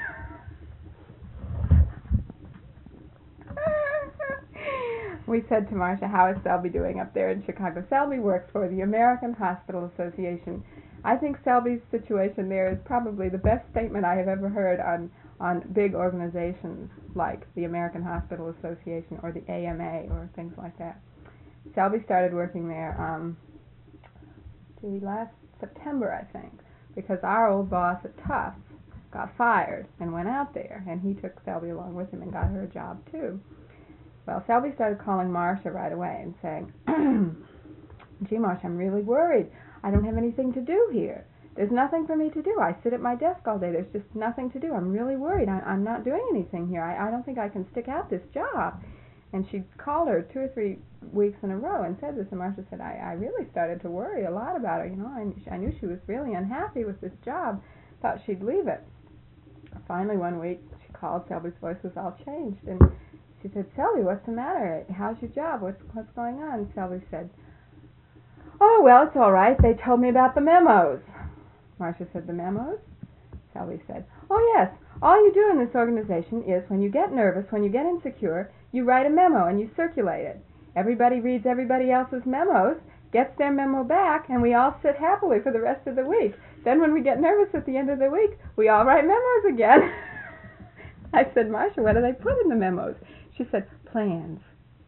We said to Marcia, how is Selby doing up there in Chicago? Selby works for the American Hospital Association. I think Selby's situation there is probably the best statement I have ever heard on, on big organizations like the American Hospital Association or the A M A or things like that. Selby started working there um, last September, I think, because our old boss at Tufts got fired and went out there, and he took Selby along with him and got her a job too. Well, Selby started calling Marcia right away and saying, gee, Marcia, I'm really worried. I don't have anything to do here. There's nothing for me to do. I sit at my desk all day. There's just nothing to do. I'm really worried. I, I'm not doing anything here. I, I don't think I can stick out this job. And she called her two or three weeks in a row and said this, and Marcia said, I, I really started to worry a lot about her. You know, I, I knew she was really unhappy with this job, thought she'd leave it. Finally, one week, she called. Selby's voice was all changed, and she said, Selby, what's the matter? How's your job? What's, what's going on? And Selby said, oh, well, it's all right. They told me about the memos. Marcia said, the memos? Selby said, oh, yes. All you do in this organization is when you get nervous, when you get insecure, you write a memo and you circulate it. Everybody reads everybody else's memos, gets their memo back, and we all sit happily for the rest of the week. Then when we get nervous at the end of the week, we all write memos again. I said, Marcia, what do they put in the memos? She said, plans.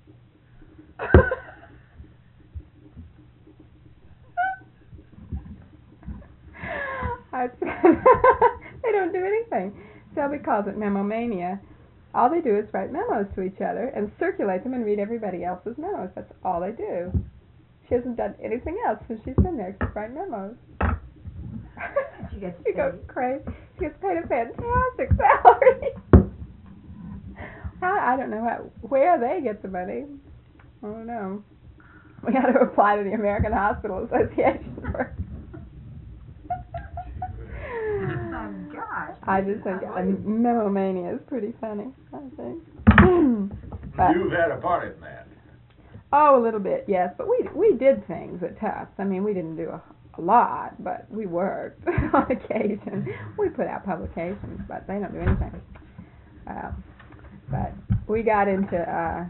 I said, they don't do anything. Selby calls it memomania. All they do is write memos to each other and circulate them and read everybody else's memos. That's all they do. She hasn't done anything else since she's been there except write memos. She gets She paid. goes crazy. She gets paid a fantastic salary. I, I don't know how, where they get the money. I don't know. We got to apply to the American Hospital Association for. Oh, gosh. I just think uh, memomania is pretty funny, I think. But, You've had a part in that. oh, a little bit, yes. But we we did things at Tufts. I mean, we didn't do a, a lot, but we worked on occasion. We put out publications, but they don't do anything. Uh, but we got into... Uh,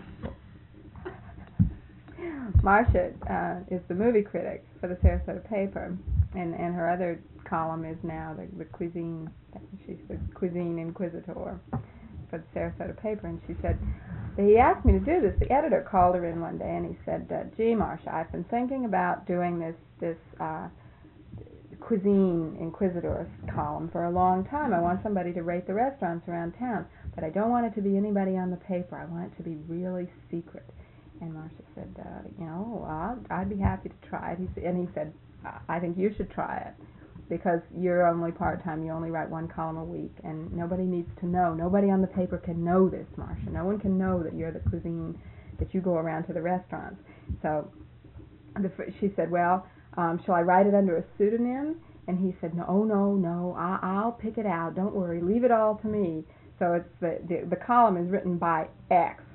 Marcia uh, is the movie critic for the Sarasota paper, and, and her other column is now the, the cuisine. She's the cuisine inquisitor for the Sarasota paper, and she said, he asked me to do this. The editor called her in one day, and he said, uh, gee, Marcia, I've been thinking about doing this this uh, cuisine inquisitor column for a long time. I want somebody to rate the restaurants around town, but I don't want it to be anybody on the paper. I want it to be really secret. And Marcia said, uh, you know, I'd, I'd be happy to try it. He said, and he said, I think you should try it because you're only part-time. You only write one column a week, and nobody needs to know. Nobody on the paper can know this, Marcia. No one can know that you're the cuisine, that you go around to the restaurants. So the, she said, well, um, shall I write it under a pseudonym? And he said, no, no, no, I, I'll pick it out. Don't worry. Leave it all to me. So it's the, the, the column is written by X.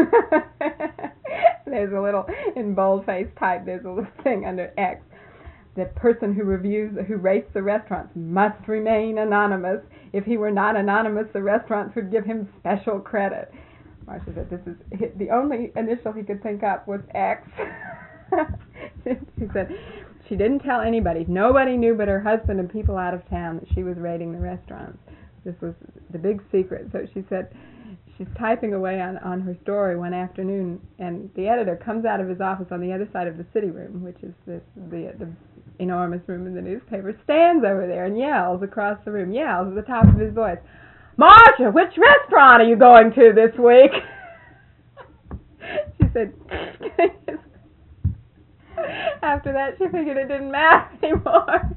There's a little, in boldface type, there's a little thing under X. The person who reviews, who rates the restaurants must remain anonymous. If he were not anonymous, the restaurants would give him special credit. Marcia said, this is, the only initial he could think up was X. She said she didn't tell anybody. Nobody knew but her husband and people out of town that she was raiding the restaurants. This was the big secret. So she said she's typing away on, on her story one afternoon, and the editor comes out of his office on the other side of the city room, which is this the the enormous room in the newspaper, stands over there and yells across the room, yells at the top of his voice, "Marcia, which restaurant are you going to this week?" She said, after that she figured it didn't matter anymore.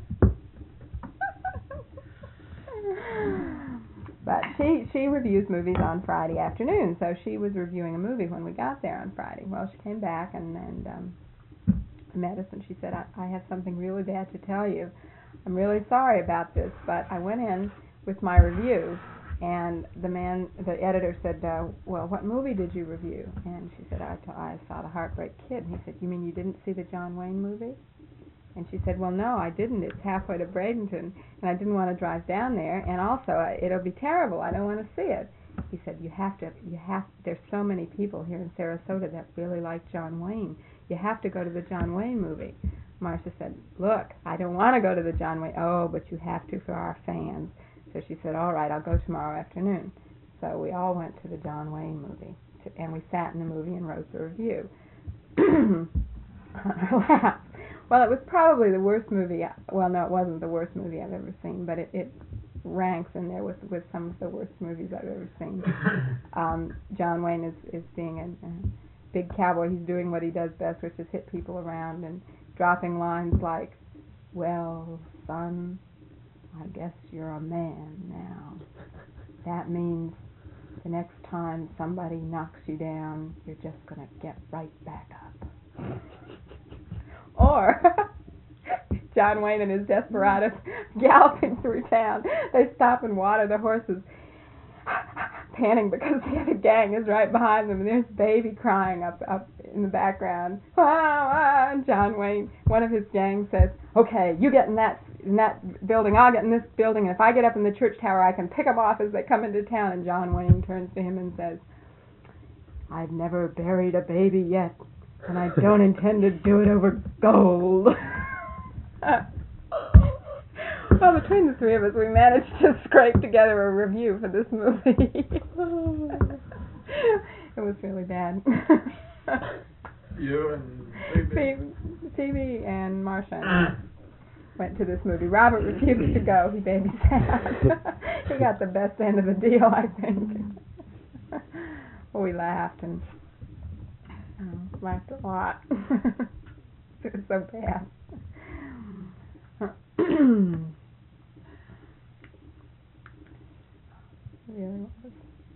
But she, she reviews movies on Friday afternoon, so she was reviewing a movie when we got there on Friday. Well, she came back and, and um, met us, and she said, I, I have something really bad to tell you. I'm really sorry about this, but I went in with my review, and the man, the editor said, uh, well, what movie did you review? And she said, I, t- I saw The Heartbreak Kid. And he said, you mean you didn't see the John Wayne movie? And she said, well, no, I didn't. It's halfway to Bradenton, and I didn't want to drive down there, and also I, it'll be terrible. I don't want to see it. He said, you have to, you have, there's so many people here in Sarasota that really like John Wayne. You have to go to the John Wayne movie. Marcia said, look, I don't want to go to the John Wayne. Oh, but you have to for our fans. So she said, all right, I'll go tomorrow afternoon. So we all went to the John Wayne movie, to, and we sat in the movie and wrote the review. Well, it was probably the worst movie. Well, no, it wasn't the worst movie I've ever seen, but it, it ranks in there with, with some of the worst movies I've ever seen. Um, John Wayne is, is being a, a big cowboy. He's doing what he does best, which is hit people around and dropping lines like, well, son, I guess you're a man now. That means the next time somebody knocks you down, you're just going to get right back up. Or John Wayne and his desperados galloping through town. They stop and water the horses, panting because the other gang is right behind them, and there's baby crying up up in the background. Ah, ah, and John Wayne, one of his gang, says, okay, you get in that in that building, I'll get in this building, and if I get up in the church tower, I can pick them off as they come into town. And John Wayne turns to him and says, I've never buried a baby yet, and I don't intend to do it over gold. Well, between the three of us, we managed to scrape together a review for this movie. It was really bad. You and T V and Marcia went to this movie. Robert refused to go. He babysat. He got the best end of the deal, I think. Well, we laughed and uh, laughed a lot. It was so bad. It really was.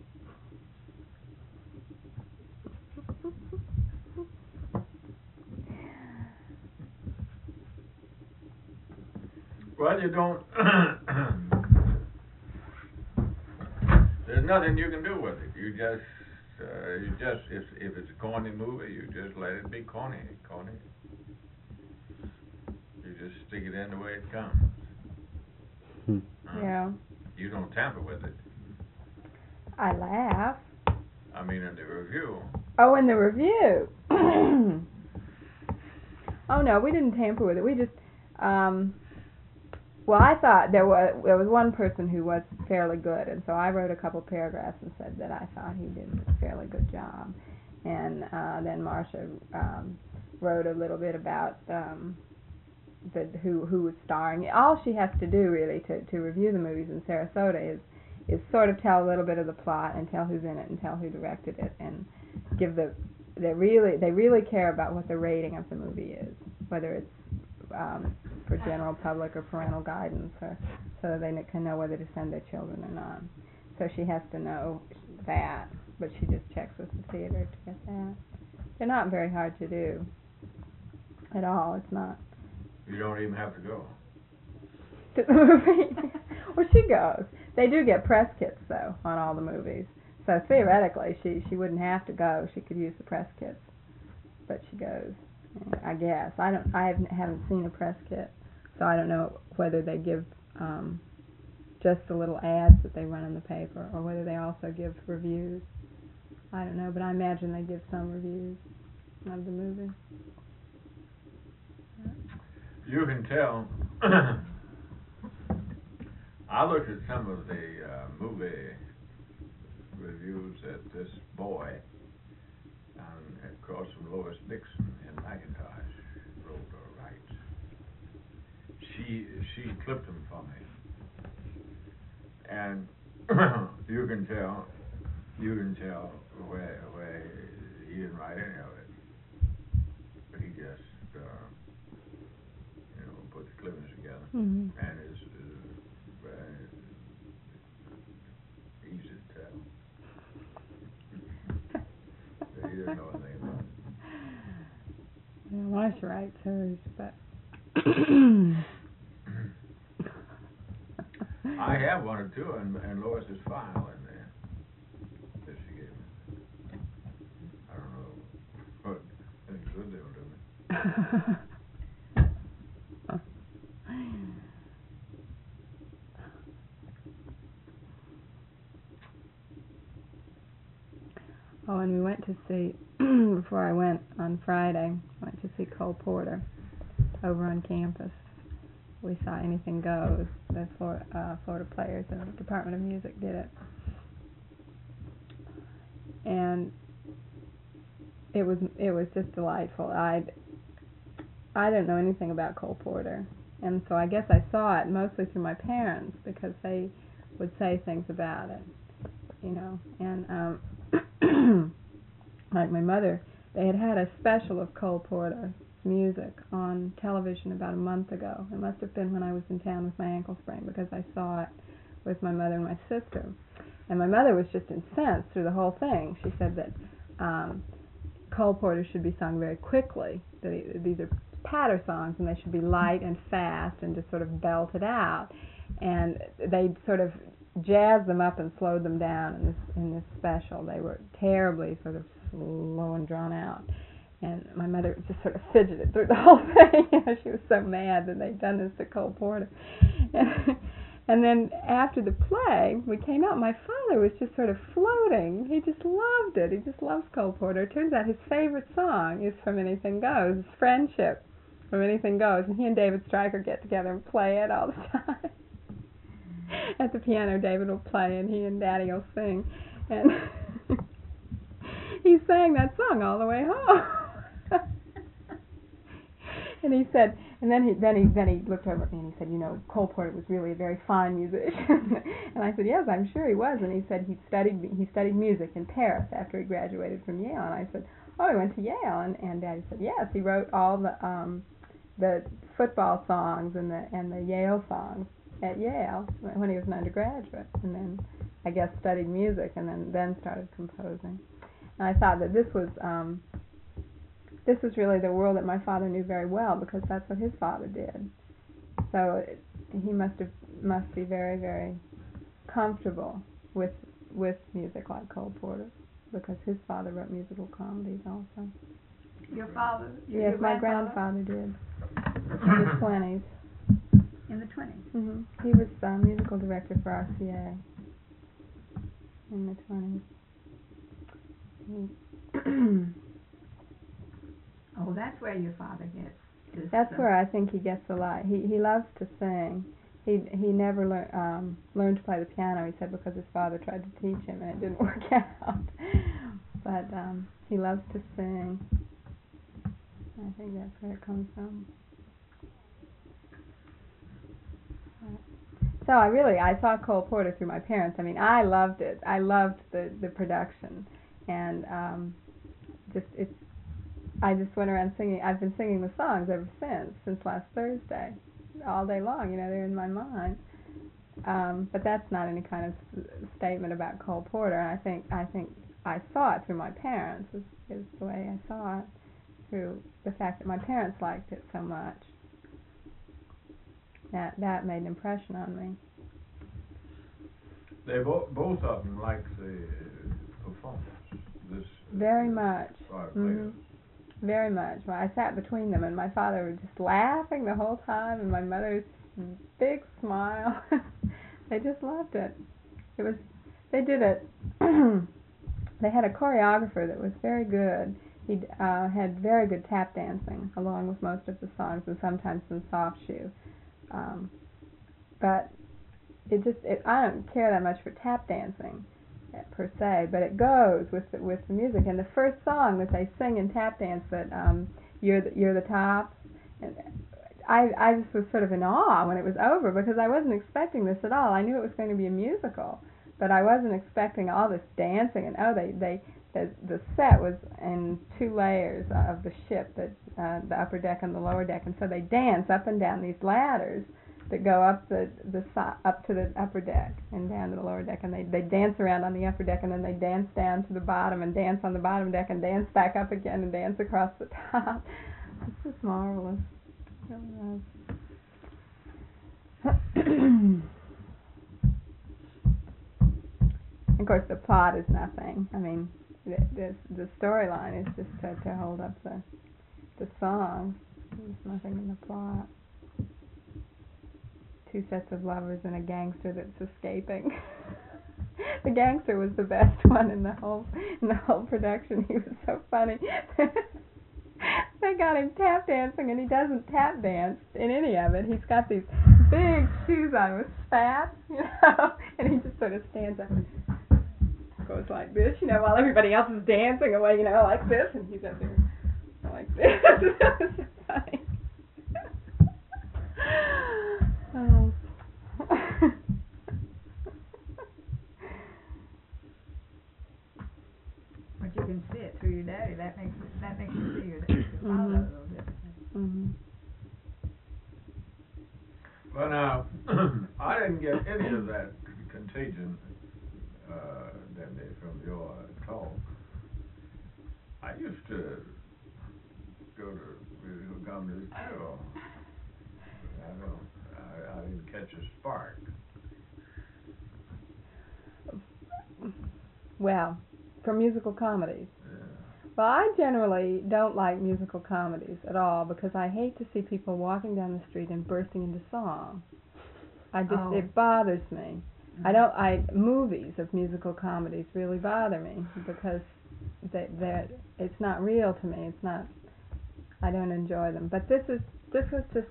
Well, you don't. There's nothing you can do with it. You just, uh, you just, if if it's a corny movie, you just let it be corny, corny. You just stick it in the way it comes. Hmm. Uh, Yeah. You don't tamper with it. I laugh. I mean, in the review. Oh, in the review. Oh no, we didn't tamper with it. We just, um, well, I thought there was there was one person who was fairly good, and so I wrote a couple paragraphs and said that I thought he did a fairly good job, and uh, then Marcia um, wrote a little bit about um, the who who was starring. All she has to do really to to review the movies in Sarasota is is sort of tell a little bit of the plot and tell who's in it and tell who directed it and give the they really they really care about what the rating of the movie is, whether it's um, for general public or parental guidance, or so that they can know whether to send their children or not. So she has to know that, but she just checks with the theater to get that. They're not very hard to do at all. It's not. You don't even have to go. To the movie. Well, she goes. They do get press kits though on all the movies, so theoretically she she wouldn't have to go. She could use the press kits, but she goes. I guess I don't. I haven't haven't seen a press kit, so I don't know whether they give um, just the little ads that they run in the paper, or whether they also give reviews. I don't know, but I imagine they give some reviews of the movie. you can tell. I looked at some of the uh, movie reviews that this boy, um, across from Lois Dixon in Macintosh, wrote or writes. She she clipped them for me, and you can tell, you can tell where where he didn't write any of it, but he just uh, you know put the clippings together, Mhm. and it's uh, very easy to tell. He didn't know anything about it. Well, Lois writes hers, but I have one or two in, in Lois's file in there that she gave me. I don't know what any good they'll do me. Oh, and we went to see, before I went on Friday, I went to see Cole Porter over on campus. We saw Anything Goes. The Florida, uh, Florida Players and the Department of Music did it. And it was it was just delightful. I I didn't know anything about Cole Porter, and so I guess I saw it mostly through my parents because they would say things about it, you know. And um, like my mother, they had had a special of Cole Porter's music on television about a month ago. It must have been when I was in town with my ankle sprain because I saw it with my mother and my sister. And my mother was just incensed through the whole thing. She said that um, Cole Porter should be sung very quickly. That he, these are patter songs, and they should be light and fast and just sort of belted out. And they sort of jazzed them up and slowed them down in this in this special. They were terribly sort of slow and drawn out. And my mother just sort of fidgeted through the whole thing. You know, she was so mad that they'd done this to Cole Porter. And, and then after the play, we came out. My father was just sort of floating. He just loved it. He just loves Cole Porter. It turns out his favorite song is From Anything Goes. It's Friendship from Anything Goes. And he and David Stryker get together and play it all the time. At the piano, David will play, and he and Daddy will sing. And he sang that song all the way home. And he said, and then he then he then he looked over at me and he said, you know, Cole Porter was really a very fine musician. And I said, yes, I'm sure he was. And he said he studied he studied music in Paris after he graduated from Yale. And I said, oh, he went to Yale. And and Daddy said, yes, he wrote all the um the football songs and the and the Yale songs at Yale when he was an undergraduate. And then I guess studied music and then then started composing. And I thought that this was um, this was really the world that my father knew very well because that's what his father did. So it, he must have must be very very comfortable with with music like Cole Porter because his father wrote musical comedies also. Your father? Your, Yes, your my grandfather? grandfather did in the twenties. In the twenties. Mm-hmm. He was uh, musical director for R C A in the twenties. Oh, that's where your father gets his. That's uh, where I think he gets a lot. He he loves to sing. He he never learned um, learned to play the piano. He said because his father tried to teach him and it didn't work out. But um, he loves to sing. I think that's where it comes from. So I really I saw Cole Porter through my parents. I mean I loved it. I loved the the production and um, just it's. I just went around singing. I've been singing the songs ever since, since last Thursday, all day long. You know, they're in my mind. Um, but that's not any kind of s- statement about Cole Porter. I think I think I saw it through my parents. Is, is the way I saw it, through the fact that my parents liked it so much. That that made an impression on me. They both both of them liked the performance. This Very this much. Florida Mm-hmm. Players. Very much. Well, I sat between them, and my father was just laughing the whole time, and my mother's big smile. They just loved it. It was. They did it. They had a choreographer that was very good, he uh, had very good tap dancing along with most of the songs, and sometimes some soft shoe. Um, but it just it, I don't care that much for tap dancing uh, per se, but it goes with the, with the music. And the first song that they sing in tap dance, that um, you're the, you're the tops, and I I just was sort of in awe when it was over, because I wasn't expecting this at all. I knew it was going to be a musical, but I wasn't expecting all this dancing. And oh, they they the the set was in two layers of the ship, that uh, the upper deck and the lower deck, and so they dance up and down these ladders that go up the the si- up to the upper deck and down to the lower deck, and they they dance around on the upper deck, and then they dance down to the bottom and dance on the bottom deck and dance back up again and dance across the top. It's just marvelous. It really was. Of course, the plot is nothing. I mean, the the, the storyline is just to, to hold up the the songs. There's nothing in the plot. Two sets of lovers and a gangster that's escaping. The gangster was the best one in the whole in the whole production. He was so funny. They got him tap dancing, and he doesn't tap dance in any of it. He's got these big shoes on with spats, you know, and he just sort of stands up and goes like this, you know, while everybody else is dancing away, you know, like this, and he's up there like this. It's so funny. Oh. But you can see it through your daddy. That makes it, that makes you see your daddy. Mm-hmm. A little bit. Mm-hmm. Well, now, I didn't get any of that contagion, uh, Debbie, from your talk. I used to go to musical comedies too. I don't, I, I didn't catch a spark. Well, for musical comedies. Yeah. Well, I generally don't like musical comedies at all, because I hate to see people walking down the street and bursting into song. I just Oh. it bothers me. Mm-hmm. I don't. I movies of musical comedies really bother me, because they they it's not real to me. It's not. I don't enjoy them. But this is this was just.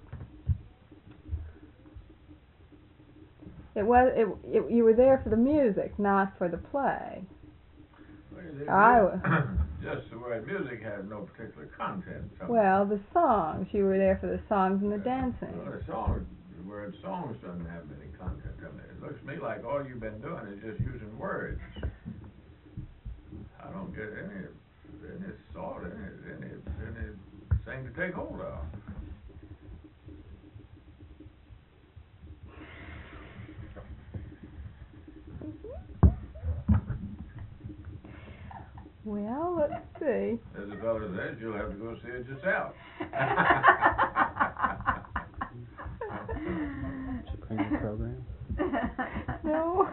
It was it, it you were there for the music, not for the play. Well, I it- w- just the word music has no particular content. so- Well, the songs. You were there for the songs and the dancing. Well, the songs, the word songs doesn't have any content in it. It looks to me like all you've been doing is just using words. I don't get any, any thought, any, any, anything to take hold of. Well, let's see. As the fellow says, you'll have to go see it yourself. Did you clean the program? No.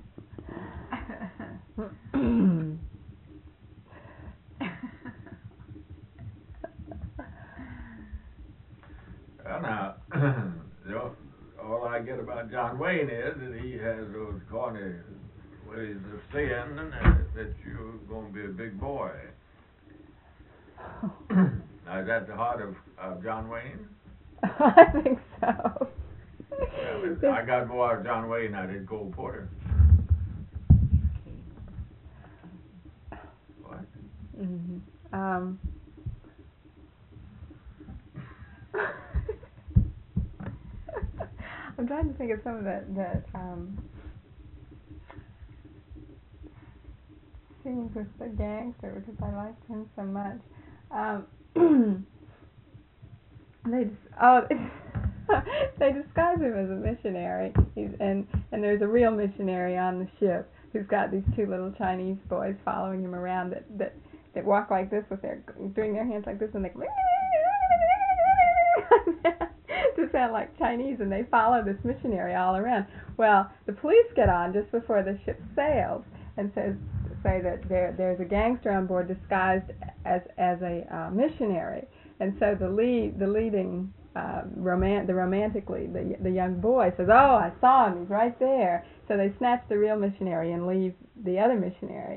Well, now, you know, all I get about John Wayne is that he has those corny ways of saying that, that you're going to be a big boy. Now, is that the heart of, of John Wayne? I think so. Well, I got more out of John Wayne than I did Cole Porter. What? Mm-hmm. Um. I'm trying to think of some of the the um, scenes with the gangster, because I liked him so much. Um, they just, oh, they disguise him as a missionary. He's and and there's a real missionary on the ship who's got these two little Chinese boys following him around that that that walk like this with their doing their hands like this, and they go to sound like Chinese, and they follow this missionary all around. Well, the police get on just before the ship sails and says say that there there's a gangster on board disguised as as a uh, missionary, and so the lead the leading uh, roman the romantic lead the the young boy says, "Oh, I saw him. He's right there." So they snatch the real missionary and leave the other missionary,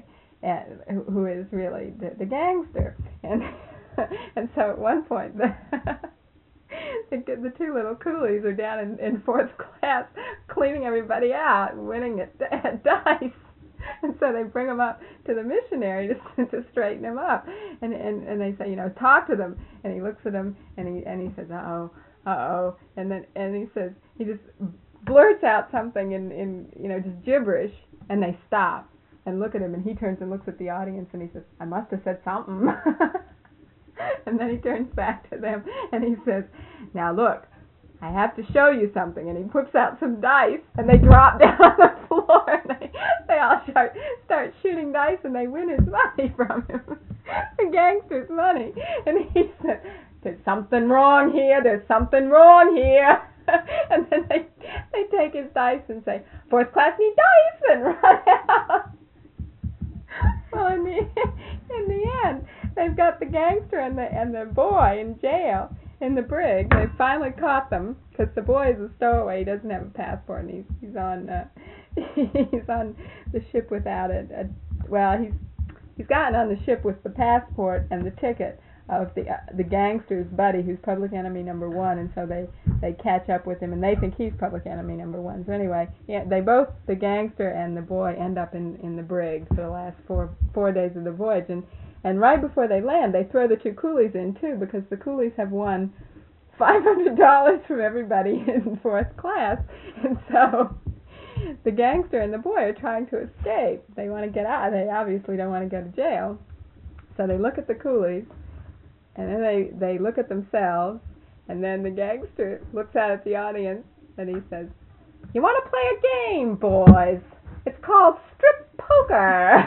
and who- who is really the, the gangster. And and so at one point the the, the two little coolies are down in, in fourth class cleaning everybody out, winning at, at dice. And so they bring him up to the missionary to to straighten him up, and and and they say, you know, talk to them. And he looks at them, and he and he says, uh oh, uh oh, and then and he says he just blurts out something in in you know just gibberish, and they stop and look at him, and he turns and looks at the audience, and he says, I must have said something. And then he turns back to them, and he says, now look, I have to show you something. And he whips out some dice, and they drop down on the floor, and they, they all start, start shooting dice, and they win his money from him, the gangster's money. And he said, there's something wrong here, there's something wrong here. And then they they take his dice and say, fourth class need dice, and run out. Well, in the, in the end, they've got the gangster and the and the boy in jail in the brig. They finally caught them because the boy is a stowaway. He doesn't have a passport, and he's he's on uh, he's on the ship without it. A, well, he's he's gotten on the ship with the passport and the ticket of the uh, the gangster's buddy, who's public enemy number one, and so they they catch up with him, and they think he's public enemy number one. So anyway, yeah, they both, the gangster and the boy, end up in in the brig for the last four four days of the voyage, and and right before they land, they throw the two coolies in too, because the coolies have won five hundred dollars from everybody in fourth class, and so the gangster and the boy are trying to escape. They want to get out. They obviously don't want to go to jail, so they look at the coolies. And then they, they look at themselves, and then the gangster looks out at the audience, and he says, you want to play a game, boys? It's called strip poker.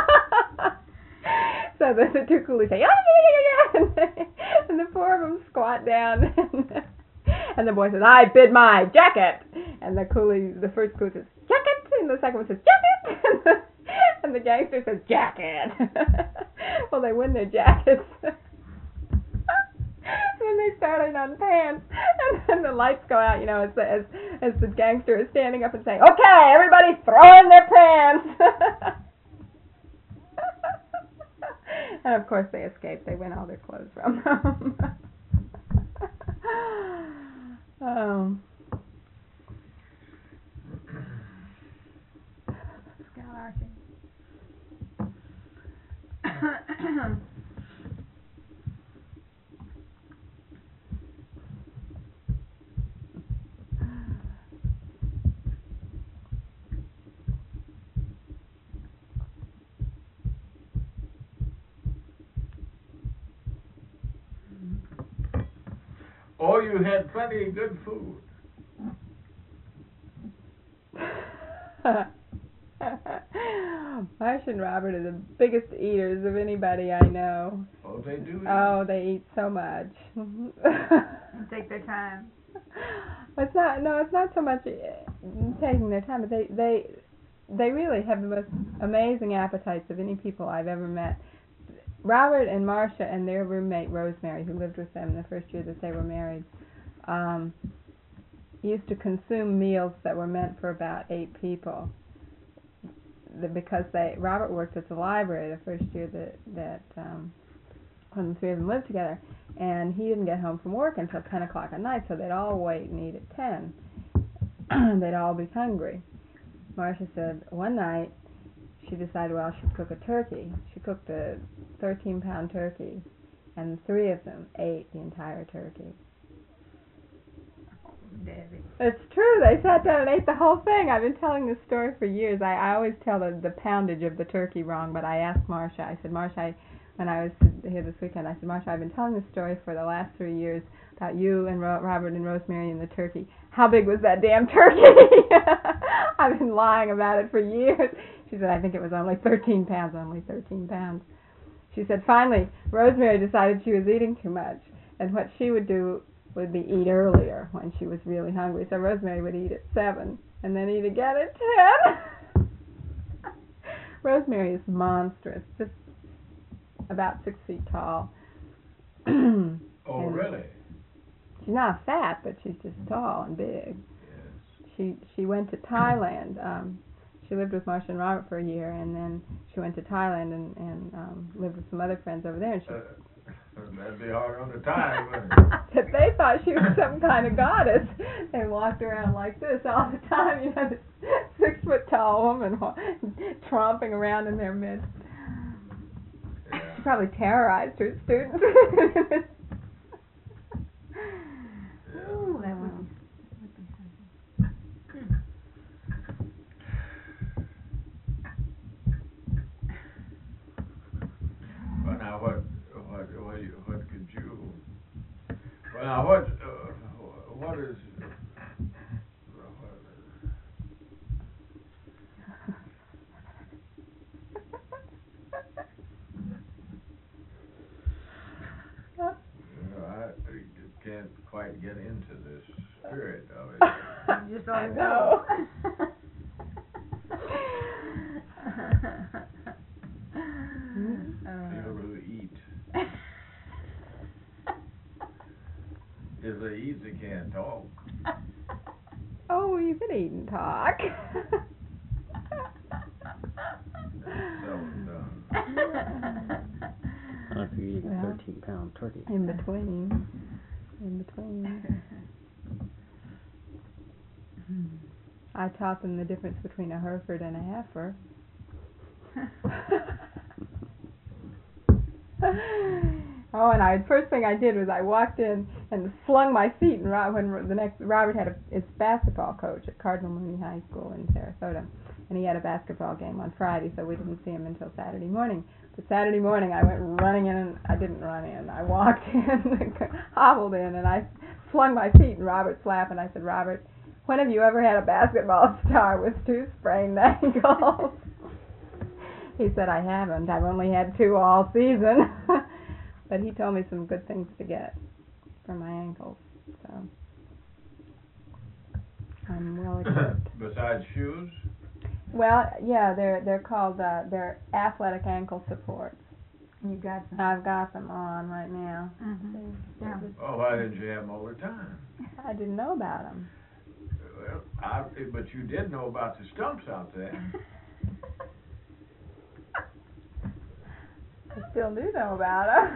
So the, the two coolies say, yeah, yeah, yeah, yeah, and, they, and the four of them squat down, and, and the boy says, I bid my jacket. And the coolie, the first coolie says, jacket, and the second one says, jacket, and the, and the gangster says, jacket. Well, they win their jackets. And they start in on pants, and then the lights go out, you know, as the, as as the gangster is standing up and saying, okay, everybody throw in their pants. And of course they escape. They win all their clothes from them. um, Oh, you had plenty of good food. Marcia and Robert are the biggest eaters of anybody I know. Oh, they do eat. Oh, they eat so much. Take their time. It's not. No, it's not so much taking their time, but they they they really have the most amazing appetites of any people I've ever met. Robert and Marcia and their roommate Rosemary, who lived with them the first year that they were married, um, used to consume meals that were meant for about eight people. The, because they Robert worked at the library the first year that that um, when the three of them lived together, and he didn't get home from work until ten o'clock at night, so they'd all wait and eat at ten. They'd all be hungry. Marcia said one night she decided, well, she'd cook a turkey. She cooked a thirteen-pound turkey, and the three of them ate the entire turkey. Debbie. It's true. They sat down and ate the whole thing. I've been telling this story for years. I, I always tell the, the poundage of the turkey wrong, but I asked Marcia. I said, Marcia, I, when I was here this weekend, I said, Marcia, I've been telling this story for the last three years about you and Ro- Robert and Rosemary and the turkey. How big was that damn turkey? I've been lying about it for years. She said, I think it was only thirteen pounds, only thirteen pounds. She said, finally, Rosemary decided she was eating too much, and what she would do would be eat earlier when she was really hungry. So Rosemary would eat at seven, and then eat again at ten. Rosemary is monstrous, just about six feet tall. Oh, and really? She's not fat, but she's just tall and big. Yes. She she went to Thailand. Um, she she lived with Marcia and Robert for a year, and then she went to Thailand and and um, lived with some other friends over there. And she Uh, that'd be hard on the time, wouldn't it? said they thought she was some kind of goddess. They walked around like this all the time, you know, this six foot tall woman wa- tromping around in their midst. Yeah. She probably terrorized her students. Ooh, that would be, would be something. Well, now what, what, what, you- what could you? Well, now what, uh, what is? Uh, what, you know, I I can't quite get into this spirit of it. You just ought to know. go. People who eat, if they eat, they can't talk. Oh, you could eat and talk. Seldom done. Not if you eat a Well, thirteen pound turkey. In between. In between. I taught them the difference between a Hereford and a heifer. Oh, and I first thing I did was I walked in and flung my feet. And Rob, when the next Robert had a his basketball coach at Cardinal Mooney High School in Sarasota, and he had a basketball game on Friday, so we didn't see him until Saturday morning. But Saturday morning, I went running in, and I didn't run in. I walked in, hobbled in, and I flung my feet in Robert's lap, and I said, "Robert, when have you ever had a basketball star with two sprained ankles?" He said, "I haven't. I've only had two all season." But he told me some good things to get for my ankles, so I'm well equipped. Besides shoes? Well, yeah, they're they're called uh, they're athletic ankle supports. You got some. I've got them on right now. Mhm. Yeah. Oh, why didn't you have them all the time? I didn't know about them. Well, I, but you did know about the stumps out there. I still do know about them.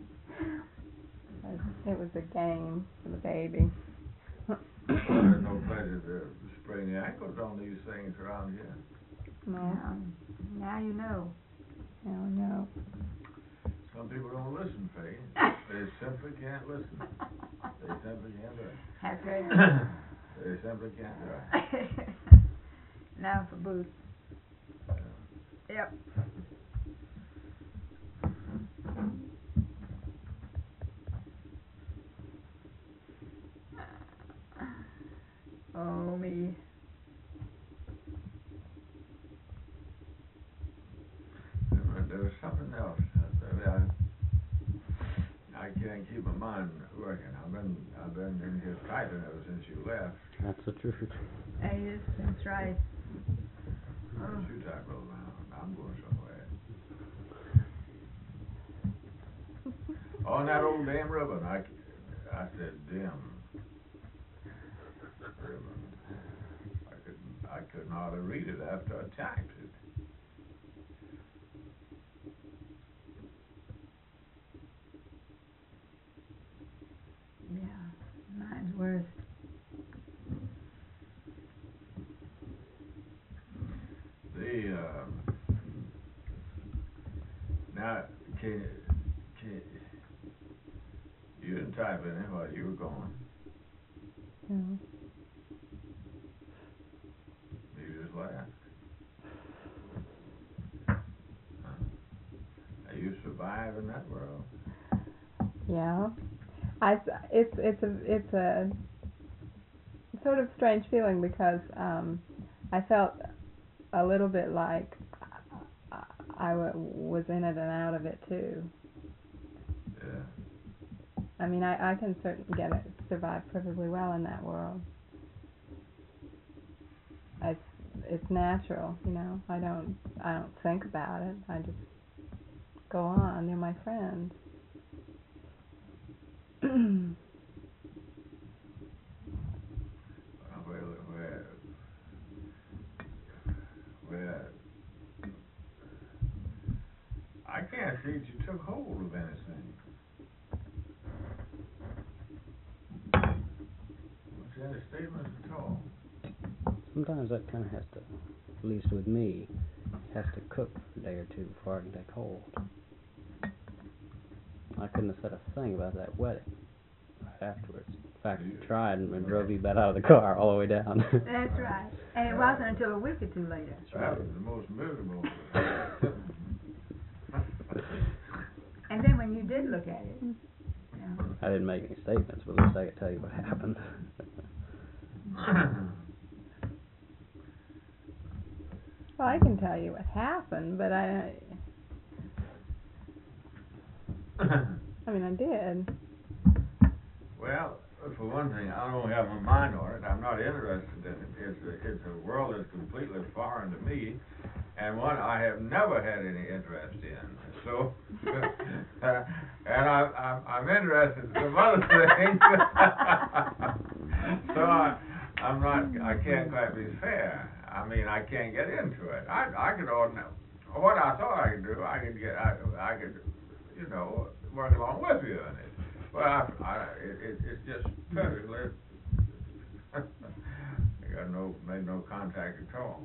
It was a game for the baby. Well, there's no pleasure to sprain the ankles on these things around here. No, Now, now you know. no, no. Some people don't listen, Faye. They simply can't listen. They simply can't do it. That's right. They simply can't do it. Now for boots. Yep. Oh me. But there was something else. I, I, I can't keep my mind working. I've been I've been in here typing ever since you left. That's the truth. That is, that's right. Oh. You type real loud. I'm going somewhere. On that old damn ribbon, I, I said, dim. Ribbon. I could I couldn't hardly read it after I typed it. Yeah, mine's worse. The uh, now can can you didn't type in it while you were gone. No. You just laughed. Huh? Now you survive in that world. Yeah, I s- it's it's a it's a sort of strange feeling because um, I felt a little bit like I, I w- was in it and out of it too. Yeah. I mean, I, I can certainly get it, survive perfectly well in that world. It's it's natural, you know. I don't I don't think about it. I just go on. They're my friends. Well, where, Well, I can't see that you took hold of anything. What's any statements at all? Sometimes that kind of has to, at least with me, has to cook for a day or two before I can take hold. I couldn't have said a thing about that wedding right afterwards. In fact, I tried and drove you back out of the car all the way down. That's right. And it wasn't until a week or two later. That was the most miserable. And then when you did look at it, you know, I didn't make any statements, but at least I could tell you what happened. Well, I can tell you what happened, but I. I mean, I did. Well, for one thing, I don't have my mind on it. I'm not interested in it. It's a, it's a world that's completely foreign to me, and one I have never had any interest in. So, uh, and I, I'm, I'm interested in some other things. So I, I'm not. I can't quite be fair. I mean, I can't get into it. I, I could ordinarily, what I thought I could do, I could get, I, I could, you know, work along with you on it. But I, I it, it, it's just perfectly. I got no, made no contact at all.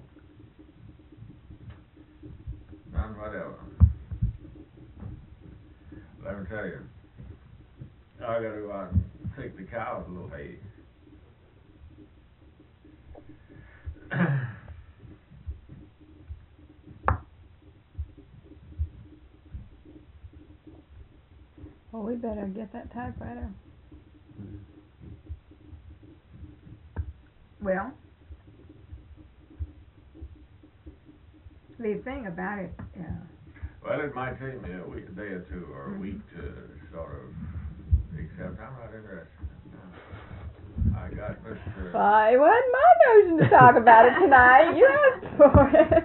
None whatever. Let me tell you, I got to go out and take the cows a little hay. Well, we better get that typewriter. well, the thing about it, uh, Well, it might take me a week, a day or two, or a week to sort of accept. I'm not interested. No. I got Mister Well, it wasn't my notion to talk about it tonight. You asked for it.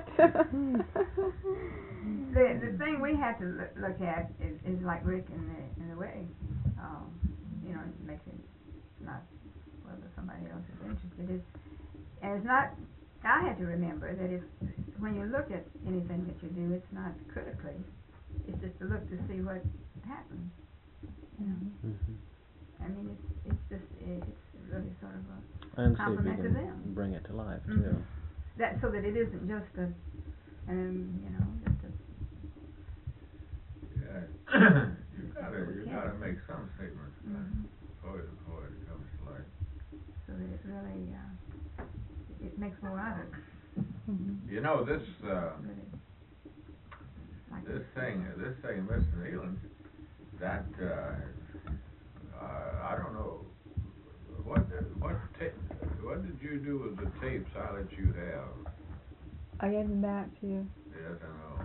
the the thing we have to look, look at is, is like Rick in the in the wedding. Um, you know, it makes it not whether somebody else is interested. Is and it's not. I had to remember that if when you look at anything that you do, it's not critically. It's just to look to see what happens. You know. Mm-hmm. I mean, it's it's just it's really sort of a And see if compliment you to can them. bring it to life Mhm. too. That so that it isn't just a, um, you know, just a. Yeah. you gotta you gotta make some statements Mhm. before it before it comes to light. So that it really uh, it makes more out of it. Mm-hmm. You know this uh, But it, like this thing this thing, Mister Nealon, that uh, uh, I don't know what what ta- what did you do with the tapes I let you have? I gave them back to you. Yes, I know.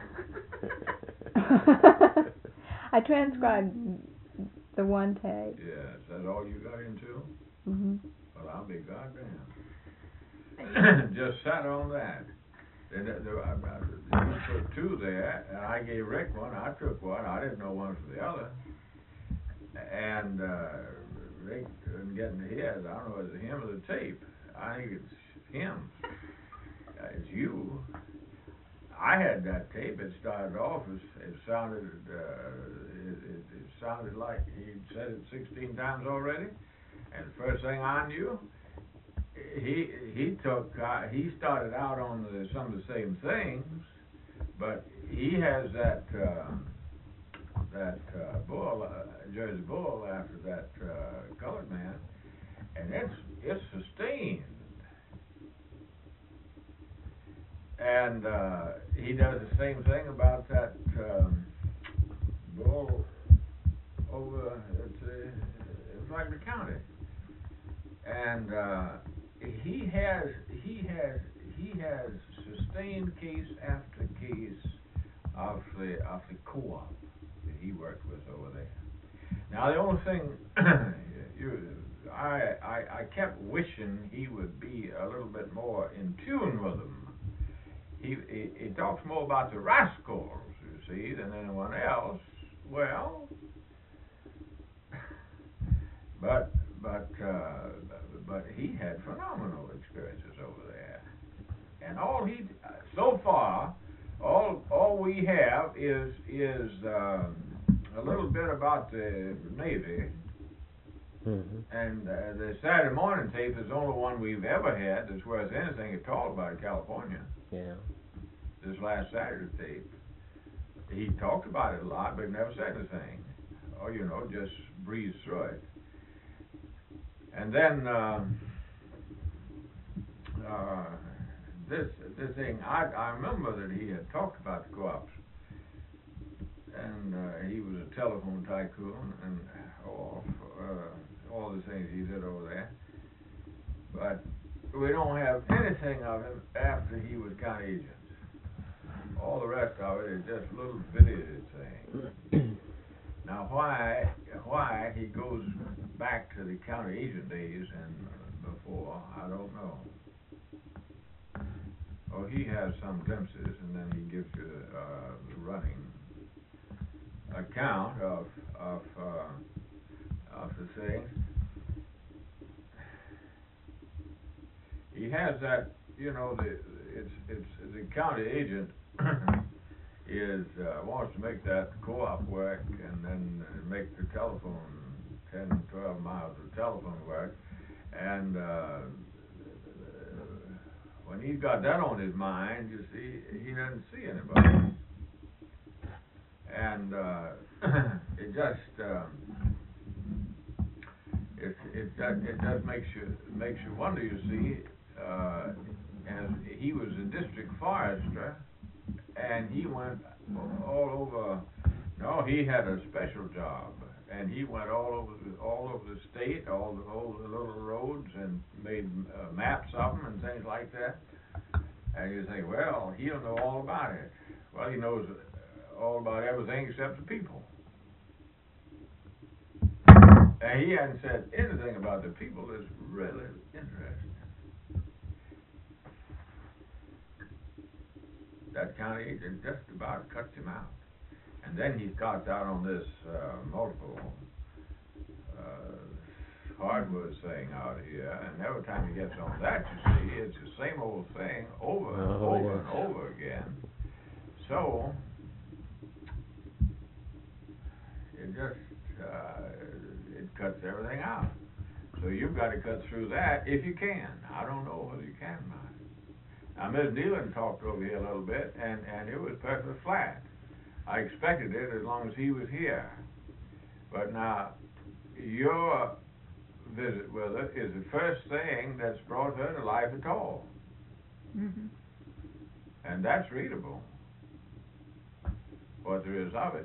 I transcribed the one tape. Yeah, is that all you got into? Mm-hmm. Well, I'll be goddamn. Just sat on that. Then there, there, I, I, you put two there, and I gave Rick one. I took one. I didn't know one from the other. And uh, Rick didn't get into his. I don't know if it's him or the tape. I think it's him. Uh, it's you. I had that tape. It started off as it sounded. Uh, it, it, it sounded like he'd said it sixteen times already. And the first thing I knew, he he took uh, he started out on the, some of the same things, but he has that uh, that uh, bull uh, Jersey bull after that uh, colored man, and it's it's sustained. And uh, he does the same thing about that um, bull over at uh, Flagler County. And uh, he has he has he has sustained case after case of the of the co-op that he worked with over there. Now the only thing you, I, I I kept wishing he would be a little bit more in tune with them. He, he he talks more about the rascals, you see, than anyone else. Well, but but uh, but he had phenomenal experiences over there, and all he so far, all all we have is is uh, a little bit about the Navy, Mm-hmm. and uh, the Saturday morning tape is the only one we've ever had that's worth anything at all about California. Yeah. This last Saturday tape, he talked about it a lot, but never said anything. Or you know, just breezed through it. And then um, uh, this this thing, I I remember that he had talked about the co-ops, and uh, he was a telephone tycoon and all uh, all the things he did over there. But we don't have anything of him after he was county agent. All the rest of it is just little bitty things. Now, why why he goes back to the county agent days and before, I don't know. Oh, he has some glimpses, and then he gives you uh, the running account of of uh, of the things. He has that, you know, the it's it's the county agent is uh, wants to make that co-op work, and then uh, make the telephone ten, twelve miles of telephone work, and uh, when he's got that on his mind, you see, he doesn't see anybody, and uh, it just um, it it that, it just makes you makes you wonder. You see, uh, as he was a district forester. And he went all over. No, he had a special job, and he went all over the, all over the state, all the, all the little roads, and made uh, maps of them and things like that. And you think, well, he'll know all about it. Well, he knows all about everything except the people. And he hadn't said anything about the people that's really interesting. That county agent just about cuts him out. And then he starts out on this uh, multiple uh, hardwood thing out here, and every time he gets on that, you see, it's the same old thing over and Oh, over yes. and over again. So, it just, uh, it cuts everything out. So you've got to cut through that if you can. I don't know whether you can or not. Now, Miz Nealon talked over here a little bit, and, and it was perfectly flat. I expected it as long as he was here. But now, your visit with her is the first thing that's brought her to life at all. Mm-hmm. And that's readable, what there is of it.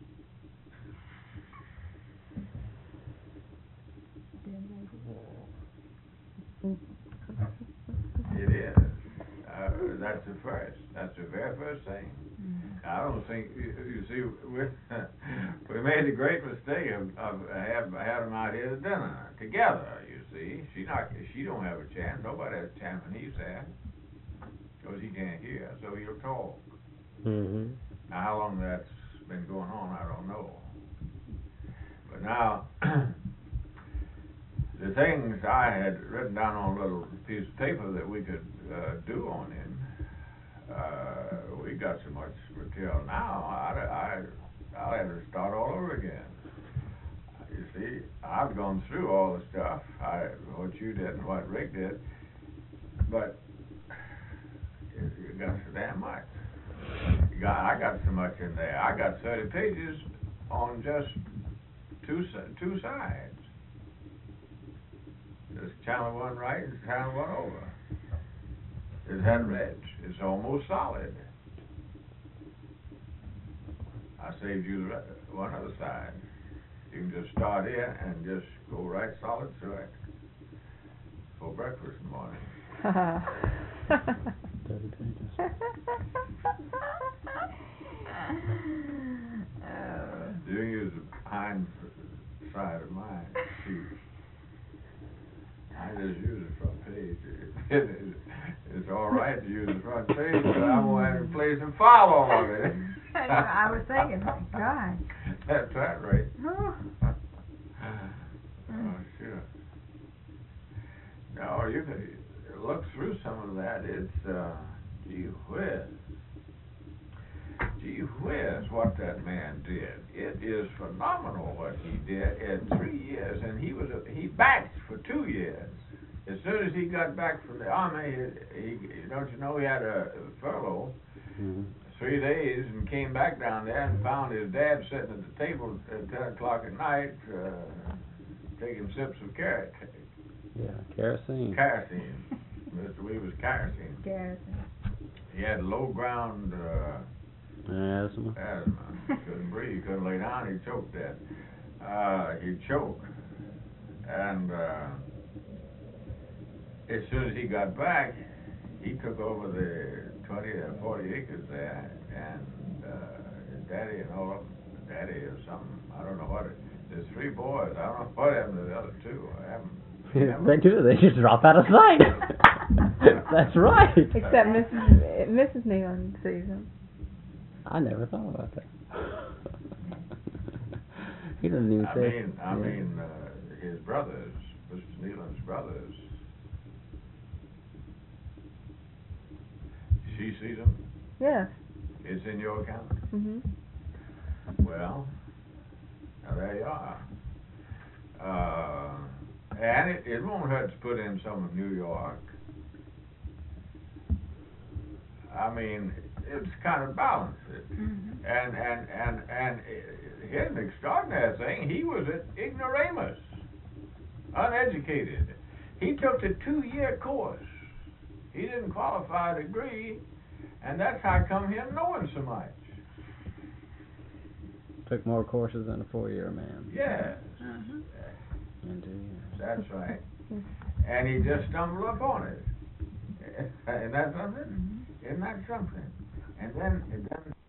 It is. Uh, that's the first. That's the very first thing. Mm-hmm. I don't think you, you see we we made the great mistake of, of have had them out here to dinner together. You see, she not she don't have a chance. Nobody has a chance when he's there, because he can't hear, so he'll talk. Mm-hmm. Now, how long that's been going on, I don't know. But now, the things I had written down on a little piece of paper that we could uh, do on him, uh, we got so much material now, I, I, I'll have to start all over again. You see, I've gone through all the stuff, I, what you did and what Rick did, but you, you got so damn much. You got, I got so much in there. I got thirty pages on just two two sides. Just channel one right and channel one over. It had ridge. It's almost solid. I saved you the re- one other side. You can just start in and just go right solid through it for breakfast in the morning. thirty pages. Oh. You can use the hind side of mine. Shoot. I just use the front page. It, it, it's all right to use the front page, but I won't have to place and file all of it. I was thinking, my God. That's that right. Oh. Oh, sure. No, you can look through some of that. It's, uh, gee whiz. is phenomenal what he did in three years, and he was a, he backed for two years. As soon as he got back from the army, he, he don't you know he had a furlough, Mm-hmm. three days, and came back down there and found his dad sitting at the table at ten o'clock at night, uh, taking sips of carrot Yeah, kerosene. kerosene. Mister Weaver's kerosene. Garrison. He had low ground uh, Asthma. asthma. Couldn't breathe. Couldn't lay down. He choked dead. Uh, he'd choke. And uh, as soon as he got back, he took over the twenty or forty acres there, and uh, his daddy and all of them. Daddy or something. I don't know what it. There's three boys. I don't know what happened to the other two. I haven't. They do. They just drop out of sight. That's right. Except Missus Missus Nealon sees him. I never thought about that. He doesn't even I say. mean, I yeah. mean, uh, his brothers, Mister Nealon's brothers. She sees him. Yes. It's in your account. Mhm. Well, now there you are. Uh, and it, it won't hurt to put in some of New York. I mean, it's kind of balanced. Mm-hmm. And and and and here's an extraordinary thing. He was an ignoramus, uneducated. He took the two-year course. He didn't qualify a degree, and that's how come him knowing so much. Took more courses than a four-year man. Yes, Mm-hmm. In two years. that's right. And he just stumbled upon it. Isn't that something? Mm-hmm. Isn't that something? And then, and then